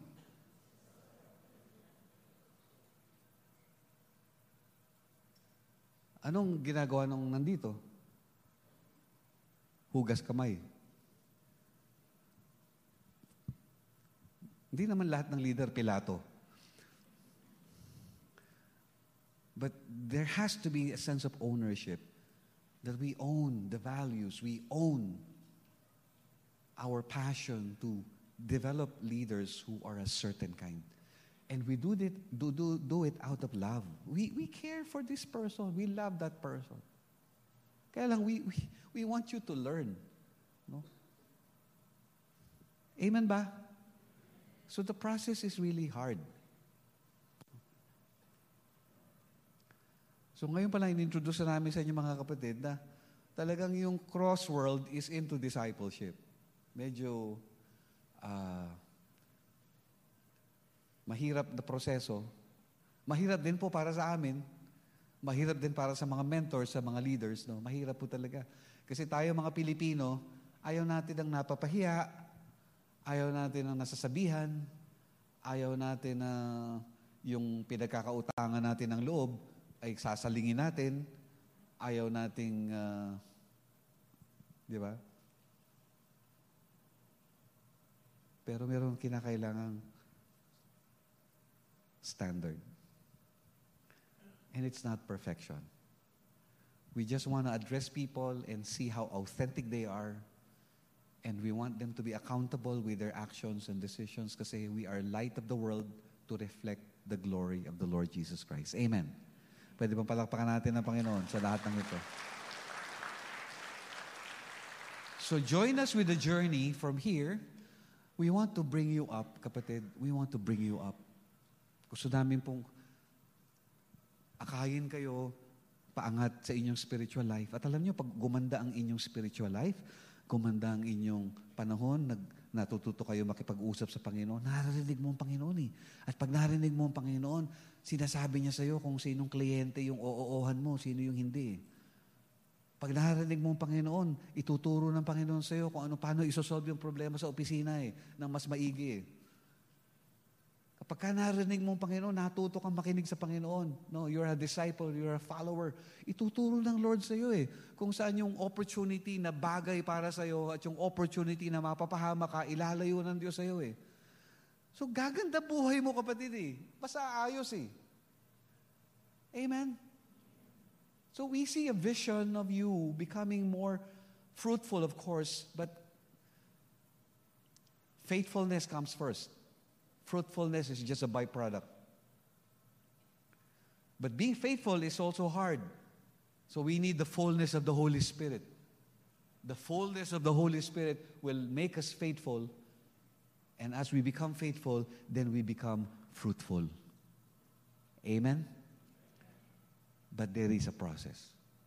Anong ginagawa nung nandito? Hugas kamay. Hindi naman lahat ng leader Pilato. But there has to be a sense of ownership that we own the values, we own our passion to develop leaders who are a certain kind. And we do it, do, do, do it out of love. We, we care for this person. We love that person. Kaya lang, we, we, we want you to learn. No? Amen ba? So the process is really hard. So ngayon pala, in-introduce na namin sa inyo mga kapatid na talagang yung Crossworld is into discipleship. Medyo uh, mahirap na proseso. Mahirap din po para sa amin. Mahirap din para sa mga mentors, sa mga leaders. No? Mahirap po talaga. Kasi tayo mga Pilipino, ayaw natin ang napapahiya, ayaw natin ang nasasabihan, ayaw natin na yung pinagkakautangan natin ng loob ay sasalingin natin, ayaw nating, uh, di ba? Pero meron kinakailangang standard. And it's not perfection. We just want to address people and see how authentic they are. And we want them to be accountable with their actions and decisions kasi we are light of the world to reflect the glory of the Lord Jesus Christ. Amen. Pwede bang palakpakan natin ng Panginoon sa lahat ng ito? So join us with the journey from here. We want to bring you up, kapatid. We want to bring you up. Gusto namin pong akayin kayo paangat sa inyong spiritual life. At alam niyo, pag gumanda ang inyong spiritual life, gumanda ang inyong panahon, nag, natututo kayo makipag-usap sa Panginoon, naririnig mo ang Panginoon eh. At pag narinig mo ang Panginoon, sinasabi niya sa iyo kung sinong kliyente yung oo-ohan mo, sino yung hindi. Pag narinig mo ang Panginoon, ituturo ng Panginoon sa iyo kung ano, paano isosolve yung problema sa opisina eh, ng mas maigi eh. Kapag narinig mo ang Panginoon, natuto kang makinig sa Panginoon. No, you're a disciple, you're a follower. Ituturo ng Lord sa iyo eh. Kung saan yung opportunity na bagay para sa iyo at yung opportunity na mapapahama ka, ilalayo ng Diyos sa iyo eh. So gaganda buhay mo kapatid eh. Basta ayos eh. Amen? So we see a vision of you becoming more fruitful, of course, but faithfulness comes first. Fruitfulness is just a byproduct. But being faithful is also hard. So we need the fullness of the Holy Spirit. The fullness of the Holy Spirit will make us faithful. And as we become faithful, then we become fruitful. Amen? But there is a process.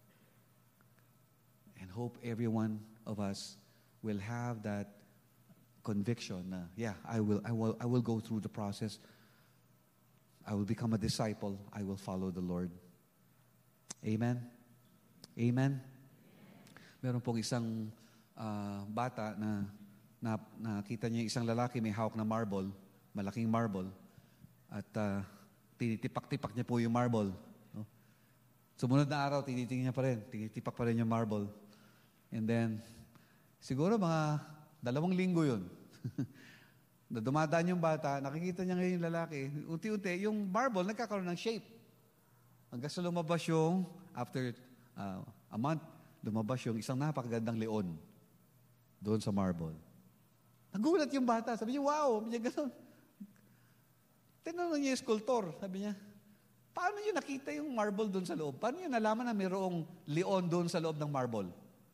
And hope every one of us will have that conviction na, yeah, I will, I will, I will go through the process. I will become a disciple. I will follow the Lord. Amen? Amen? Meron pong isang uh, bata na, na nakita niya isang lalaki may hawak na marble, malaking marble, at uh, tinitipak-tipak niya po yung marble. No? Sumunod na araw, tinitingin niya pa rin, tinitipak pa rin yung marble. And then, siguro mga dalawang linggo yun. Na dumadaan yung bata, nakikita niya ngayon yung lalaki, unti-unti, yung marble nagkakaroon ng shape. Hanggang sa lumabas yung, after uh, a month, lumabas yung isang napakagandang leon doon sa marble. Nagulat yung bata. Sabi niya, wow! Sabi niya, gano'n. Tinanong niya yung sculptor. Sabi niya, paano niyo nakita yung marble doon sa loob? Paano niyo nalaman na mayroong leon doon sa loob ng marble?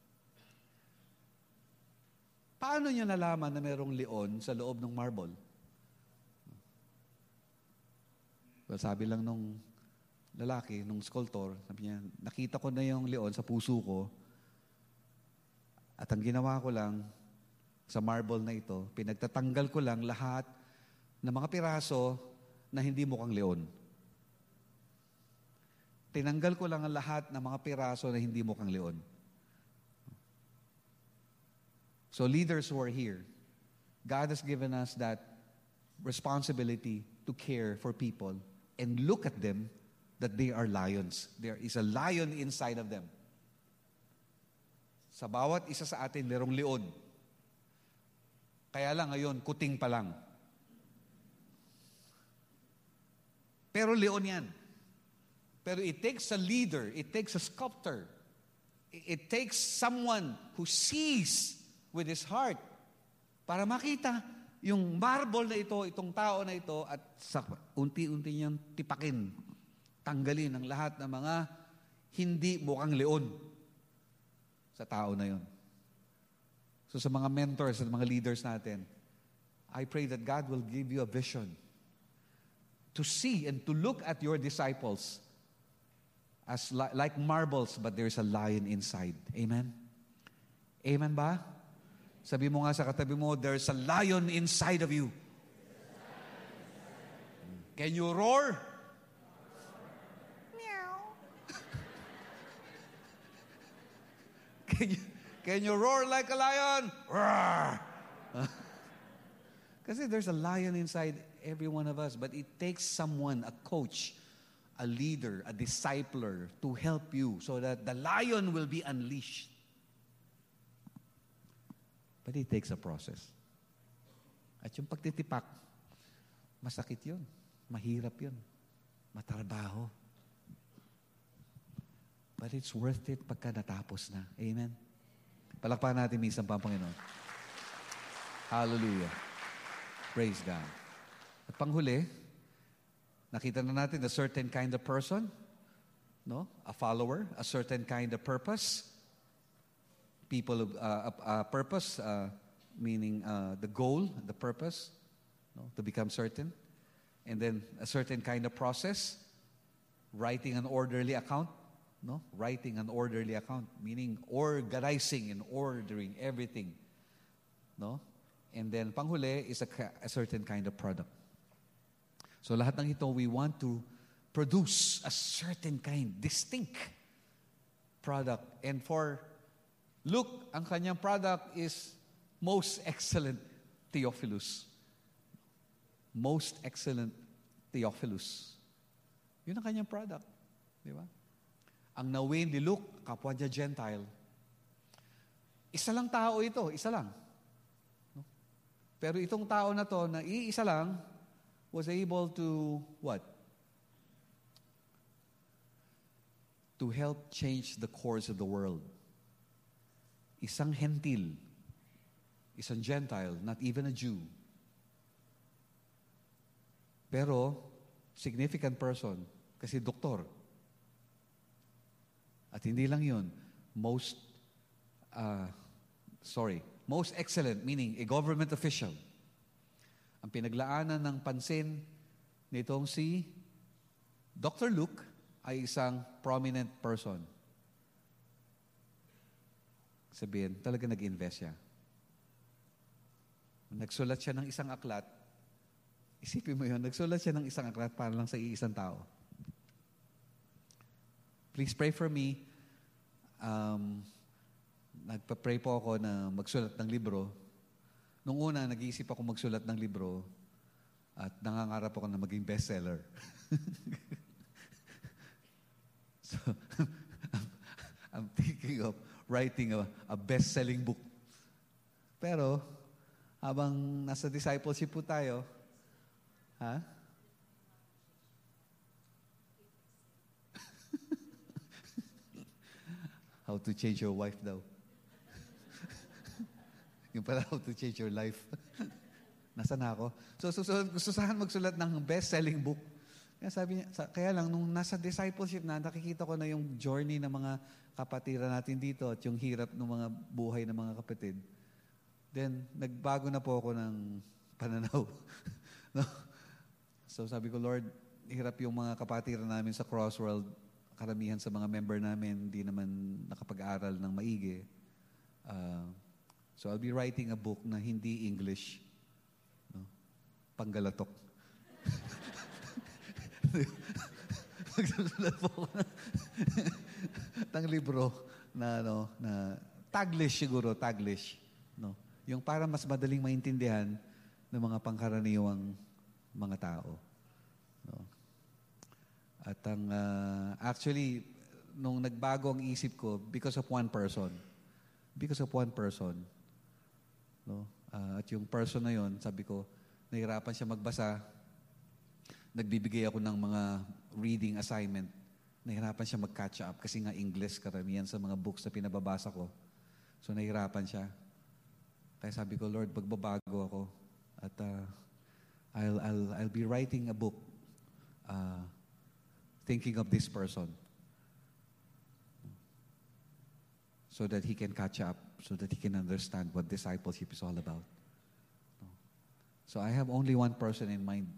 Paano niyo nalaman na mayroong leon sa loob ng marble? Well, sabi lang nung lalaki, nung sculptor, sabi niya, nakita ko na yung leon sa puso ko at ang ginawa ko lang sa marble na ito, pinagtatanggal ko lang lahat ng mga piraso na hindi mukhang leon. Tinanggal ko lang ang lahat ng mga piraso na hindi mukhang leon. So leaders who are here, God has given us that responsibility to care for people and look at them that they are lions. There is a lion inside of them. Sa bawat isa sa atin, mayroong leon. Kaya lang ngayon, kuting pa lang. Pero leon yan. Pero it takes a leader, it takes a sculptor, it takes someone who sees with his heart para makita yung marble na ito, itong tao na ito, at sa unti-unti niyang tipakin, tanggalin ang lahat ng mga hindi mukhang leon sa tao na yon. So sa mga mentors at mga leaders natin, I pray that God will give you a vision to see and to look at your disciples as li- like marbles, but there's a lion inside. Amen? Amen ba? Sabi mo nga sa katabi mo, there's a lion inside of you. Can you roar? Meow. Can you, can you roar like a lion? Roar! Kasi there's a lion inside every one of us, but it takes someone, a coach, a leader, a discipler to help you so that the lion will be unleashed. But it takes a process. At yung pagtitipak, masakit yun. Mahirap yun. Matrabaho. But it's worth it pagka natapos na. Amen? Palakpakan natin minsan pa ang Panginoon. Hallelujah. Praise God. At panghuli, nakita na natin a certain kind of person, no? A follower, a certain kind of purpose. People of uh, uh, purpose, uh, meaning uh, the goal, the purpose, no? To become certain. And then a certain kind of process, writing an orderly account, no? Writing an orderly account, meaning organizing and ordering everything, no? And then panghuli is a, a certain kind of product. So lahat ng ito, we want to produce a certain kind, distinct product. And for Luke, ang kanyang product is most excellent Theophilus. Most excellent Theophilus. Yun ang kanyang product. Di ba? Ang nawin ni Luke, kapwa niya Gentile. Isa lang tao ito, isa lang. No? Pero itong tao na to, na iisa lang, was able to, what? To help change the course of the world. Isang hentil, isang Gentile, not even a Jew. Pero, significant person, kasi doktor. At hindi lang yun, most, uh, sorry, most excellent, meaning a government official. Ang pinaglaanan ng pansin nitong si Doctor Luke ay isang prominent person. Sabihin, talaga nag-invest siya. Nagsulat siya ng isang aklat. Isipin mo yun, nagsulat siya ng isang aklat para lang sa iisang tao. Please pray for me. Um, nagpa-pray po ako na magsulat ng libro. Nung una, nag-iisip ako magsulat ng libro at nangangarap ako na maging bestseller. So, I'm, I'm thinking of writing a, a best-selling book. Pero, habang nasa discipleship po tayo, ha? How to change your wife daw. Yung pala, how to change your life. Nasaan na ako? So, susunod, gusto saan magsulat ng best-selling book. Kaya sabi niya, kaya lang, nung nasa discipleship na, nakikita ko na yung journey ng mga kapatiran natin dito at yung hirap ng mga buhay ng mga kapatid. Then, nagbago na po ako ng pananaw. No? So, sabi ko, Lord, hirap yung mga kapatiran namin sa Crossworld. Karamihan sa mga member namin, hindi naman nakapag-aral ng maigi. Uh, so, I'll be writing a book na hindi English. No? Panggalatok. Magsusulat po ako ng libro na, ano, na Taglish siguro, Taglish. No? Yung para mas madaling maintindihan ng mga pangkaraniwang mga tao. No? At ang, uh, actually, nung nagbago ang isip ko, because of one person. Because of one person. No? Uh, at yung person na yon, sabi ko, nahirapan siya magbasa. Nagbibigay ako ng mga reading assignment. Nahirapan siya mag-catch up kasi nga English karamihan sa mga books na pinababasa ko. So, nahirapan siya. Kaya sabi ko, Lord, magbabago ako. At uh, I'll, I'll, I'll be writing a book uh, thinking of this person so that he can catch up, so that he can understand what discipleship is all about. So I have only one person in mind.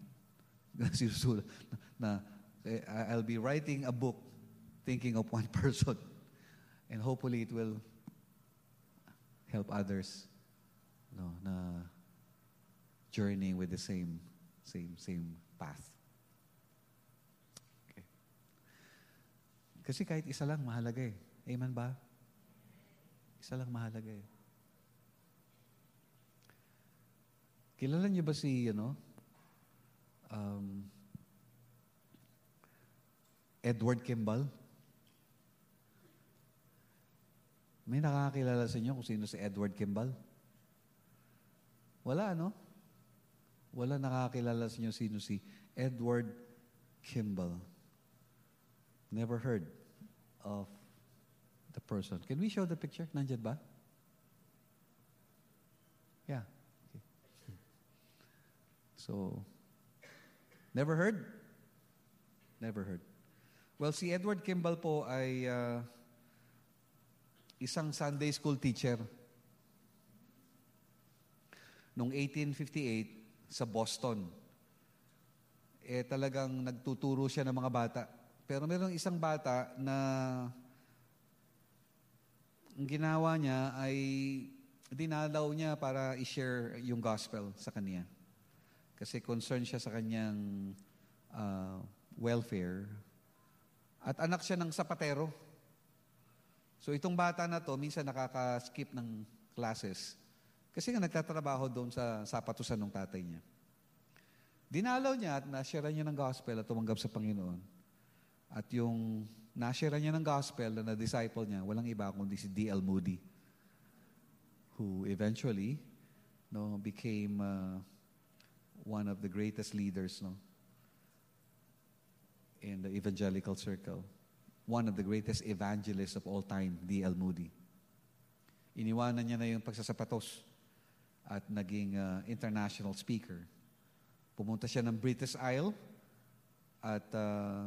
na I'll be writing a book thinking of one person, and hopefully it will help others, no, na journeying with the same same same path. Okay. Kasi kahit isa lang mahalaga eh. Amen ba? Isa lang mahalaga eh. Kilala niyo ba si ano? Um, Edward Kimball? May nakakakilala sa inyo kung sino si Edward Kimball? Wala, no? Wala nakakakilala sa inyo sino si Edward Kimball. Never heard of the person. Can we show the picture? Nandiyan ba? Yeah. Okay. So, never heard? Never heard. Well, si Edward Kimball po ay uh, isang Sunday school teacher. Noong eighteen fifty-eight sa Boston. Eh talagang nagtuturo siya ng mga bata. Pero mayroong isang bata na ang ginawa niya ay dinalaw niya para i-share yung gospel sa kanya. Kasi concerned siya sa kanyang uh, welfare. At anak siya ng sapatero. So itong bata na to, minsan nakaka-skip ng classes. Kasi nga nagtatrabaho doon sa sapatusan ng tatay niya. Dinalaw niya at na-share niya ng gospel at tumanggap sa Panginoon. At yung na-share niya ng gospel na na-disciple niya, walang iba kundi si D L Moody, who eventually no, became uh, one of the greatest leaders no, in the evangelical circle. One of the greatest evangelists of all time, D L Moody. Iniwanan niya na yung pagsasapatos at naging uh, international speaker. Pumunta siya ng British Isle at uh,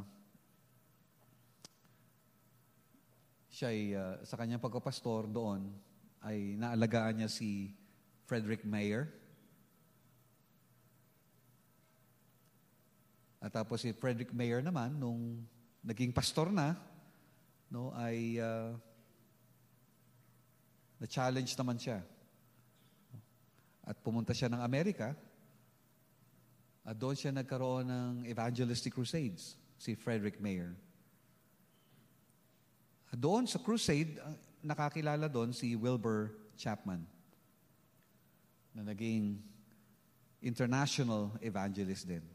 siya ay, uh, sa kanyang pagkapastor doon ay naalagaan niya si Frederick Mayer. At tapos si Frederick Mayer naman, nung naging pastor na, no, ay uh, na-challenge naman siya. At pumunta siya ng Amerika, at doon siya nagkaroon ng evangelistic crusades, si Frederick Mayer. At doon sa crusade, nakakilala doon si Wilbur Chapman, na naging international evangelist din.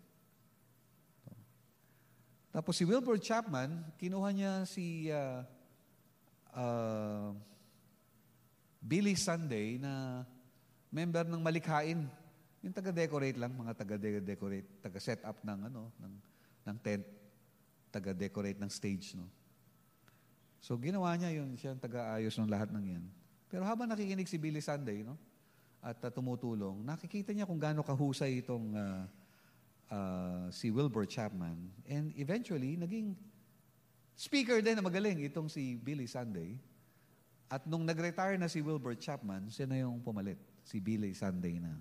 Tapos si Wilbur Chapman, kinuha niya si uh, uh, Billy Sunday na member ng malikhain. Yung taga-decorate lang, mga taga-decorate, taga-set up ng, ano, ng, ng tent, taga-decorate ng stage. No? So ginawa niya yun, siya ang taga-ayos ng lahat ng yan. Pero habang nakikinig si Billy Sunday no, at uh, tumutulong, nakikita niya kung gaano kahusay itong uh, uh, si Wilbur Chapman. And eventually, naging speaker din na magaling itong si Billy Sunday. At nung nag-retire na si Wilbur Chapman, siya na yung pumalit, si Billy Sunday na.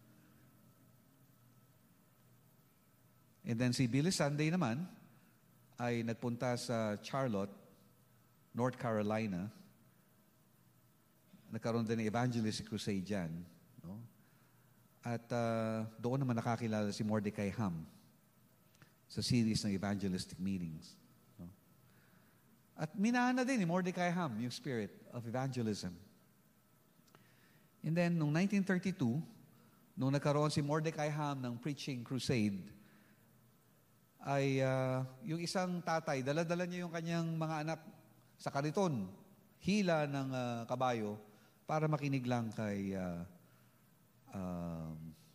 And then si Billy Sunday naman ay nagpunta sa Charlotte, North Carolina. Nagkaroon din ng evangelistic crusade dyan. No? At uh, doon naman nakakilala si Mordecai Ham sa series ng evangelistic meetings. No? At minahan na din ni Mordecai Ham yung spirit of evangelism. And then, noong nineteen thirty-two, nung nagkaroon si Mordecai Ham ng preaching crusade, ay uh, yung isang tatay, dala-dala niya yung kanyang mga anak sa kariton, hila ng uh, kabayo, para makinig lang kay uh, uh,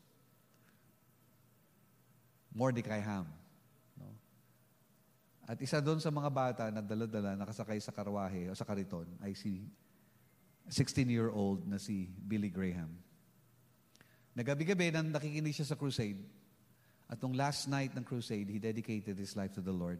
Mordecai Ham. No? At isa doon sa mga bata na dala-dala, nakasakay sa karwahe o sa kariton, ay si sixteen-year-old na si Billy Graham. Nagabi-gabi nang nakikinig siya sa crusade, at nung last night ng crusade, he dedicated his life to the Lord.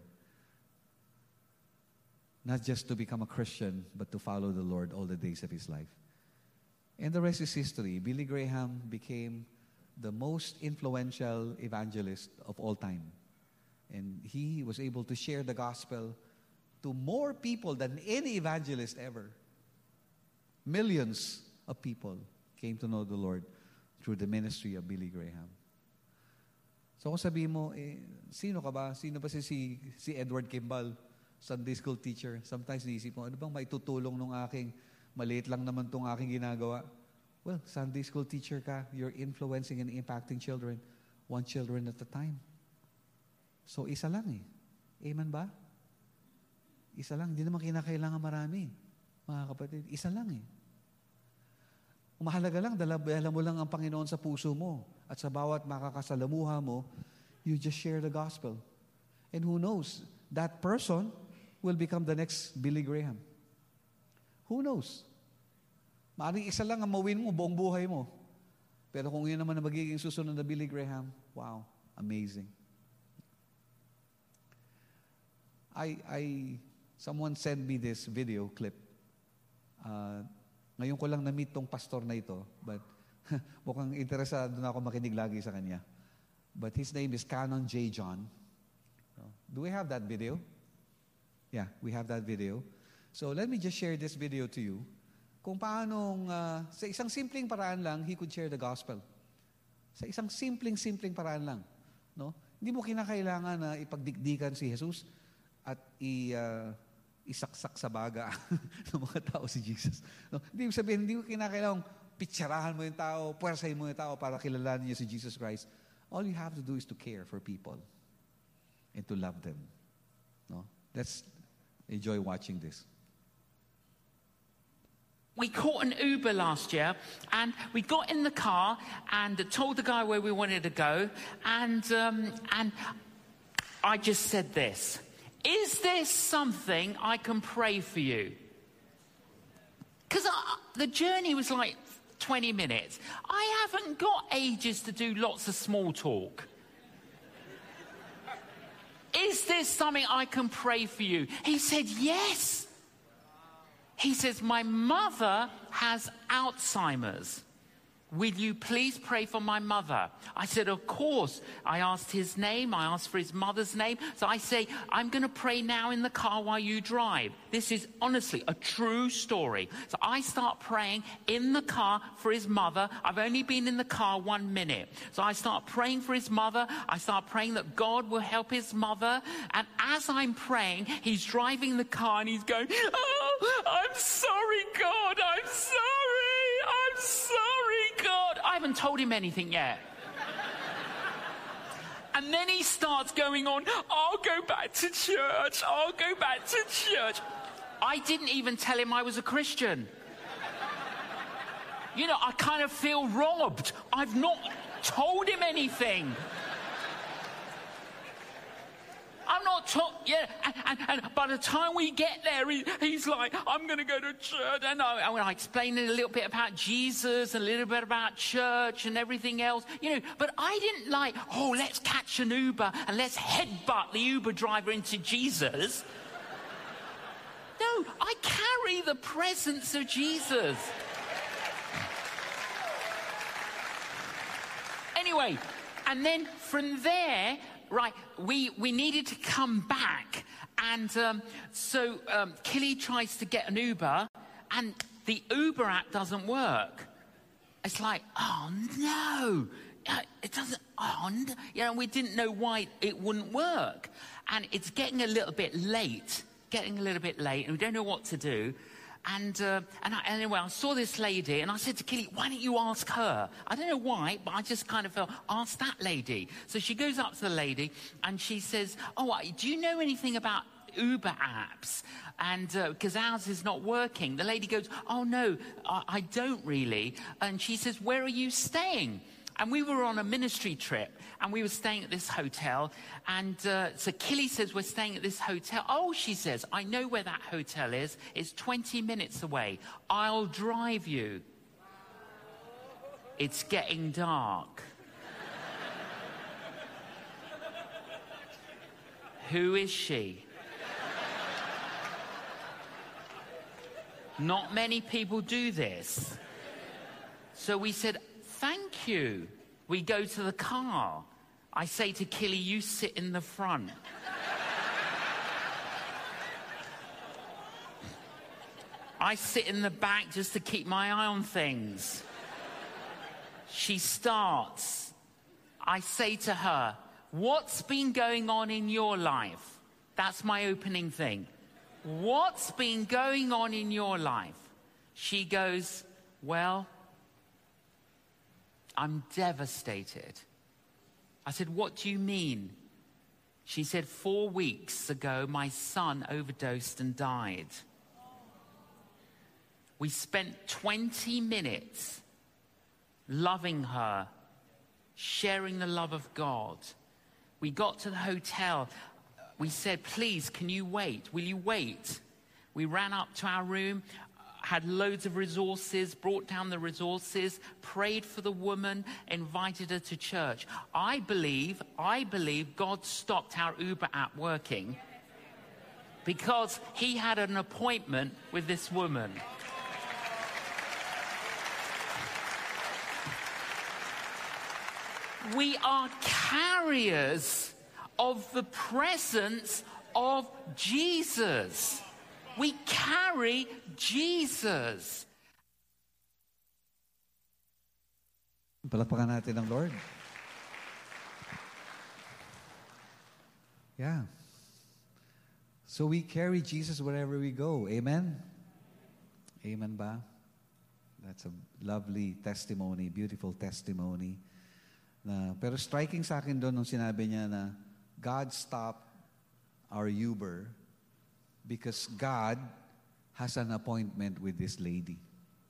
Not just to become a Christian, but to follow the Lord all the days of his life. And the rest is history. Billy Graham became the most influential evangelist of all time. And he was able to share the gospel to more people than any evangelist ever. Millions of people came to know the Lord through the ministry of Billy Graham. So kung sabihin mo, eh, sino ka ba? Sino ba si, si, si Edward Kimball, Sunday school teacher? Sometimes naisip mo, ano bang maitutulong nung aking, maliit lang naman tong aking ginagawa? Well, Sunday school teacher ka, you're influencing and impacting children, one children at a time. So isa lang eh. Amen ba? Isa lang. Hindi naman kinakailangan marami. Mga kapatid, isa lang eh. Mahalaga lang, dala, dala mo lang ang Panginoon sa puso mo. At sa bawat makakasalamuha mo, you just share the gospel. And who knows, that person will become the next Billy Graham. Who knows? Maaring isa lang ang mawin mo, buong buhay mo. Pero kung yun naman na magiging susunod na Billy Graham, wow, amazing. I, I, someone sent me this video clip. Uh, ngayon ko lang na-meet tong pastor na ito, but mukhang interesado na ako makinig lagi sa kanya. But his name is Canon J. John. Do we have that video? Yeah, we have that video. So let me just share this video to you. Kung paanong, uh, sa isang simpleng paraan lang, he could share the gospel. Sa isang simpleng-simpleng paraan lang. No? Hindi mo kinakailangan na ipagdikdikan si Jesus at i, uh, isaksak sa baga ng mga tao si Jesus. No? Hindi mo sabihin, hindi mo kinakailangan pitsarahan mo yung tao, puwersahin mo yung tao para kilalanin niyo si Jesus Christ. All you have to do is to care for people and to love them. No? Let's enjoy watching this. We caught an Uber last year, and we got in the car and told the guy where we wanted to go, and um, and I just said this: is there something I can pray for you? Because the journey was like twenty minutes. I haven't got ages to do lots of small talk. Is there something I can pray for you? He said, yes. He says, my mother has Alzheimer's. Will you please pray for my mother? I said, of course. I asked his name. I asked for his mother's name. So I say, I'm going to pray now in the car while you drive. This is honestly a true story. So I start praying in the car for his mother. I've only been in the car one minute. So I start praying for his mother. I start praying that God will help his mother. And as I'm praying, he's driving the car and he's going, oh, I'm sorry, God. I'm sorry. I'm sorry, God. I haven't told him anything yet. And then he starts going on, I'll go back to church. I'll go back to church. I didn't even tell him I was a Christian. You know, I kind of feel robbed. I've not told him anything. I'm not told, yeah, and, and, and by the time we get there, he, he's like, I'm going to go to church, and I, and I explain a little bit about Jesus, and a little bit about church, and everything else, you know, but I didn't like, oh, let's catch an Uber, and let's headbutt the Uber driver into Jesus. No, I carry the presence of Jesus. Anyway, and then from there, right, we, we needed to come back, and um, so um, Killy tries to get an Uber, and the Uber app doesn't work. It's like, oh no, uh, it doesn't, oh no. You know, we didn't know why it wouldn't work. And it's getting a little bit late, getting a little bit late, and we don't know what to do. And, uh, and I, anyway, I saw this lady, and I said to Killy, why don't you ask her? I don't know why, but I just kind of felt, ask that lady. So she goes up to the lady, and she says, oh, do you know anything about Uber apps? And because uh, ours is not working. The lady goes, oh, no, I, I don't really. And she says, where are you staying? And we were on a ministry trip, and we were staying at this hotel. And uh, so Killy says, we're staying at this hotel. Oh, she says, I know where that hotel is. It's twenty minutes away. I'll drive you. It's getting dark. Who is she? Not many people do this. So we said, thank you. We go to the car. I say to Killy, you sit in the front. I sit in the back just to keep my eye on things. She starts. I say to her, what's been going on in your life? That's my opening thing. What's been going on in your life? She goes, well, I'm devastated. I said, what do you mean? She said, four weeks ago, my son overdosed and died. We spent twenty minutes loving her, sharing the love of God. We got to the hotel. We said, please, can you wait? Will you wait? We ran up to our room. had loads of resources, brought down the resources, prayed for the woman, invited her to church. I believe, I believe God stopped our Uber app working because he had an appointment with this woman. We are carriers of the presence of Jesus. We carry Jesus. Palakpakan natin ang Lord. Yeah. So we carry Jesus wherever we go. Amen? Amen ba? That's a lovely testimony, beautiful testimony. Na, pero striking sa akin doon nung sinabi niya na God stopped our Uber because God has an appointment with this lady.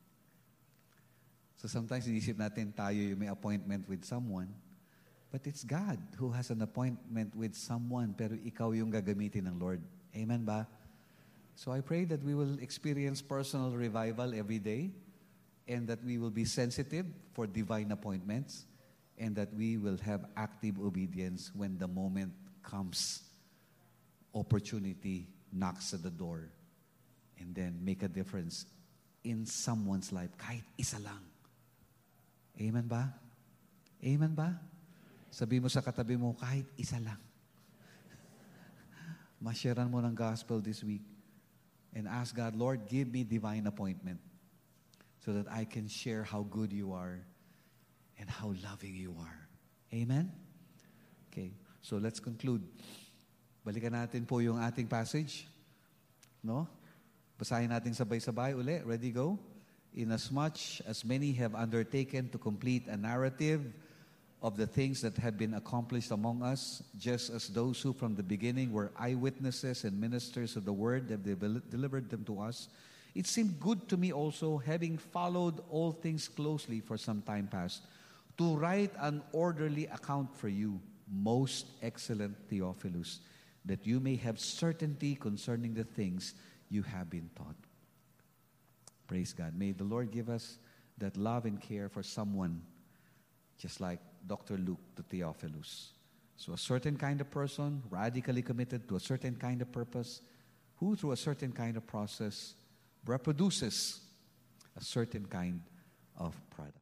So sometimes inisip natin tayo yung may appointment with someone, but it's God who has an appointment with someone, pero ikaw yung gagamitin ng Lord. Amen ba? So I pray that we will experience personal revival every day and that we will be sensitive for divine appointments and that we will have active obedience when the moment comes. Opportunity knocks at the door and then make a difference in someone's life. Kahit isa lang. Amen ba? Amen ba? Sabi mo sa katabi mo, kahit isa lang. Masharean mo ng gospel this week and ask God, Lord, give me divine appointment so that I can share how good you are and how loving you are. Amen? Okay, so let's conclude. Balikan natin po yung ating passage. No? Basahin natin sabay-sabay uli. Ready, go? Inasmuch as many have undertaken to complete a narrative of the things that have been accomplished among us, just as those who from the beginning were eyewitnesses and ministers of the word have delivered them to us, it seemed good to me also, having followed all things closely for some time past, to write an orderly account for you, most excellent Theophilus, that you may have certainty concerning the things you have been taught. Praise God. May the Lord give us that love and care for someone, just like Doctor Luke to Theophilus. So a certain kind of person, radically committed to a certain kind of purpose, who through a certain kind of process reproduces a certain kind of product.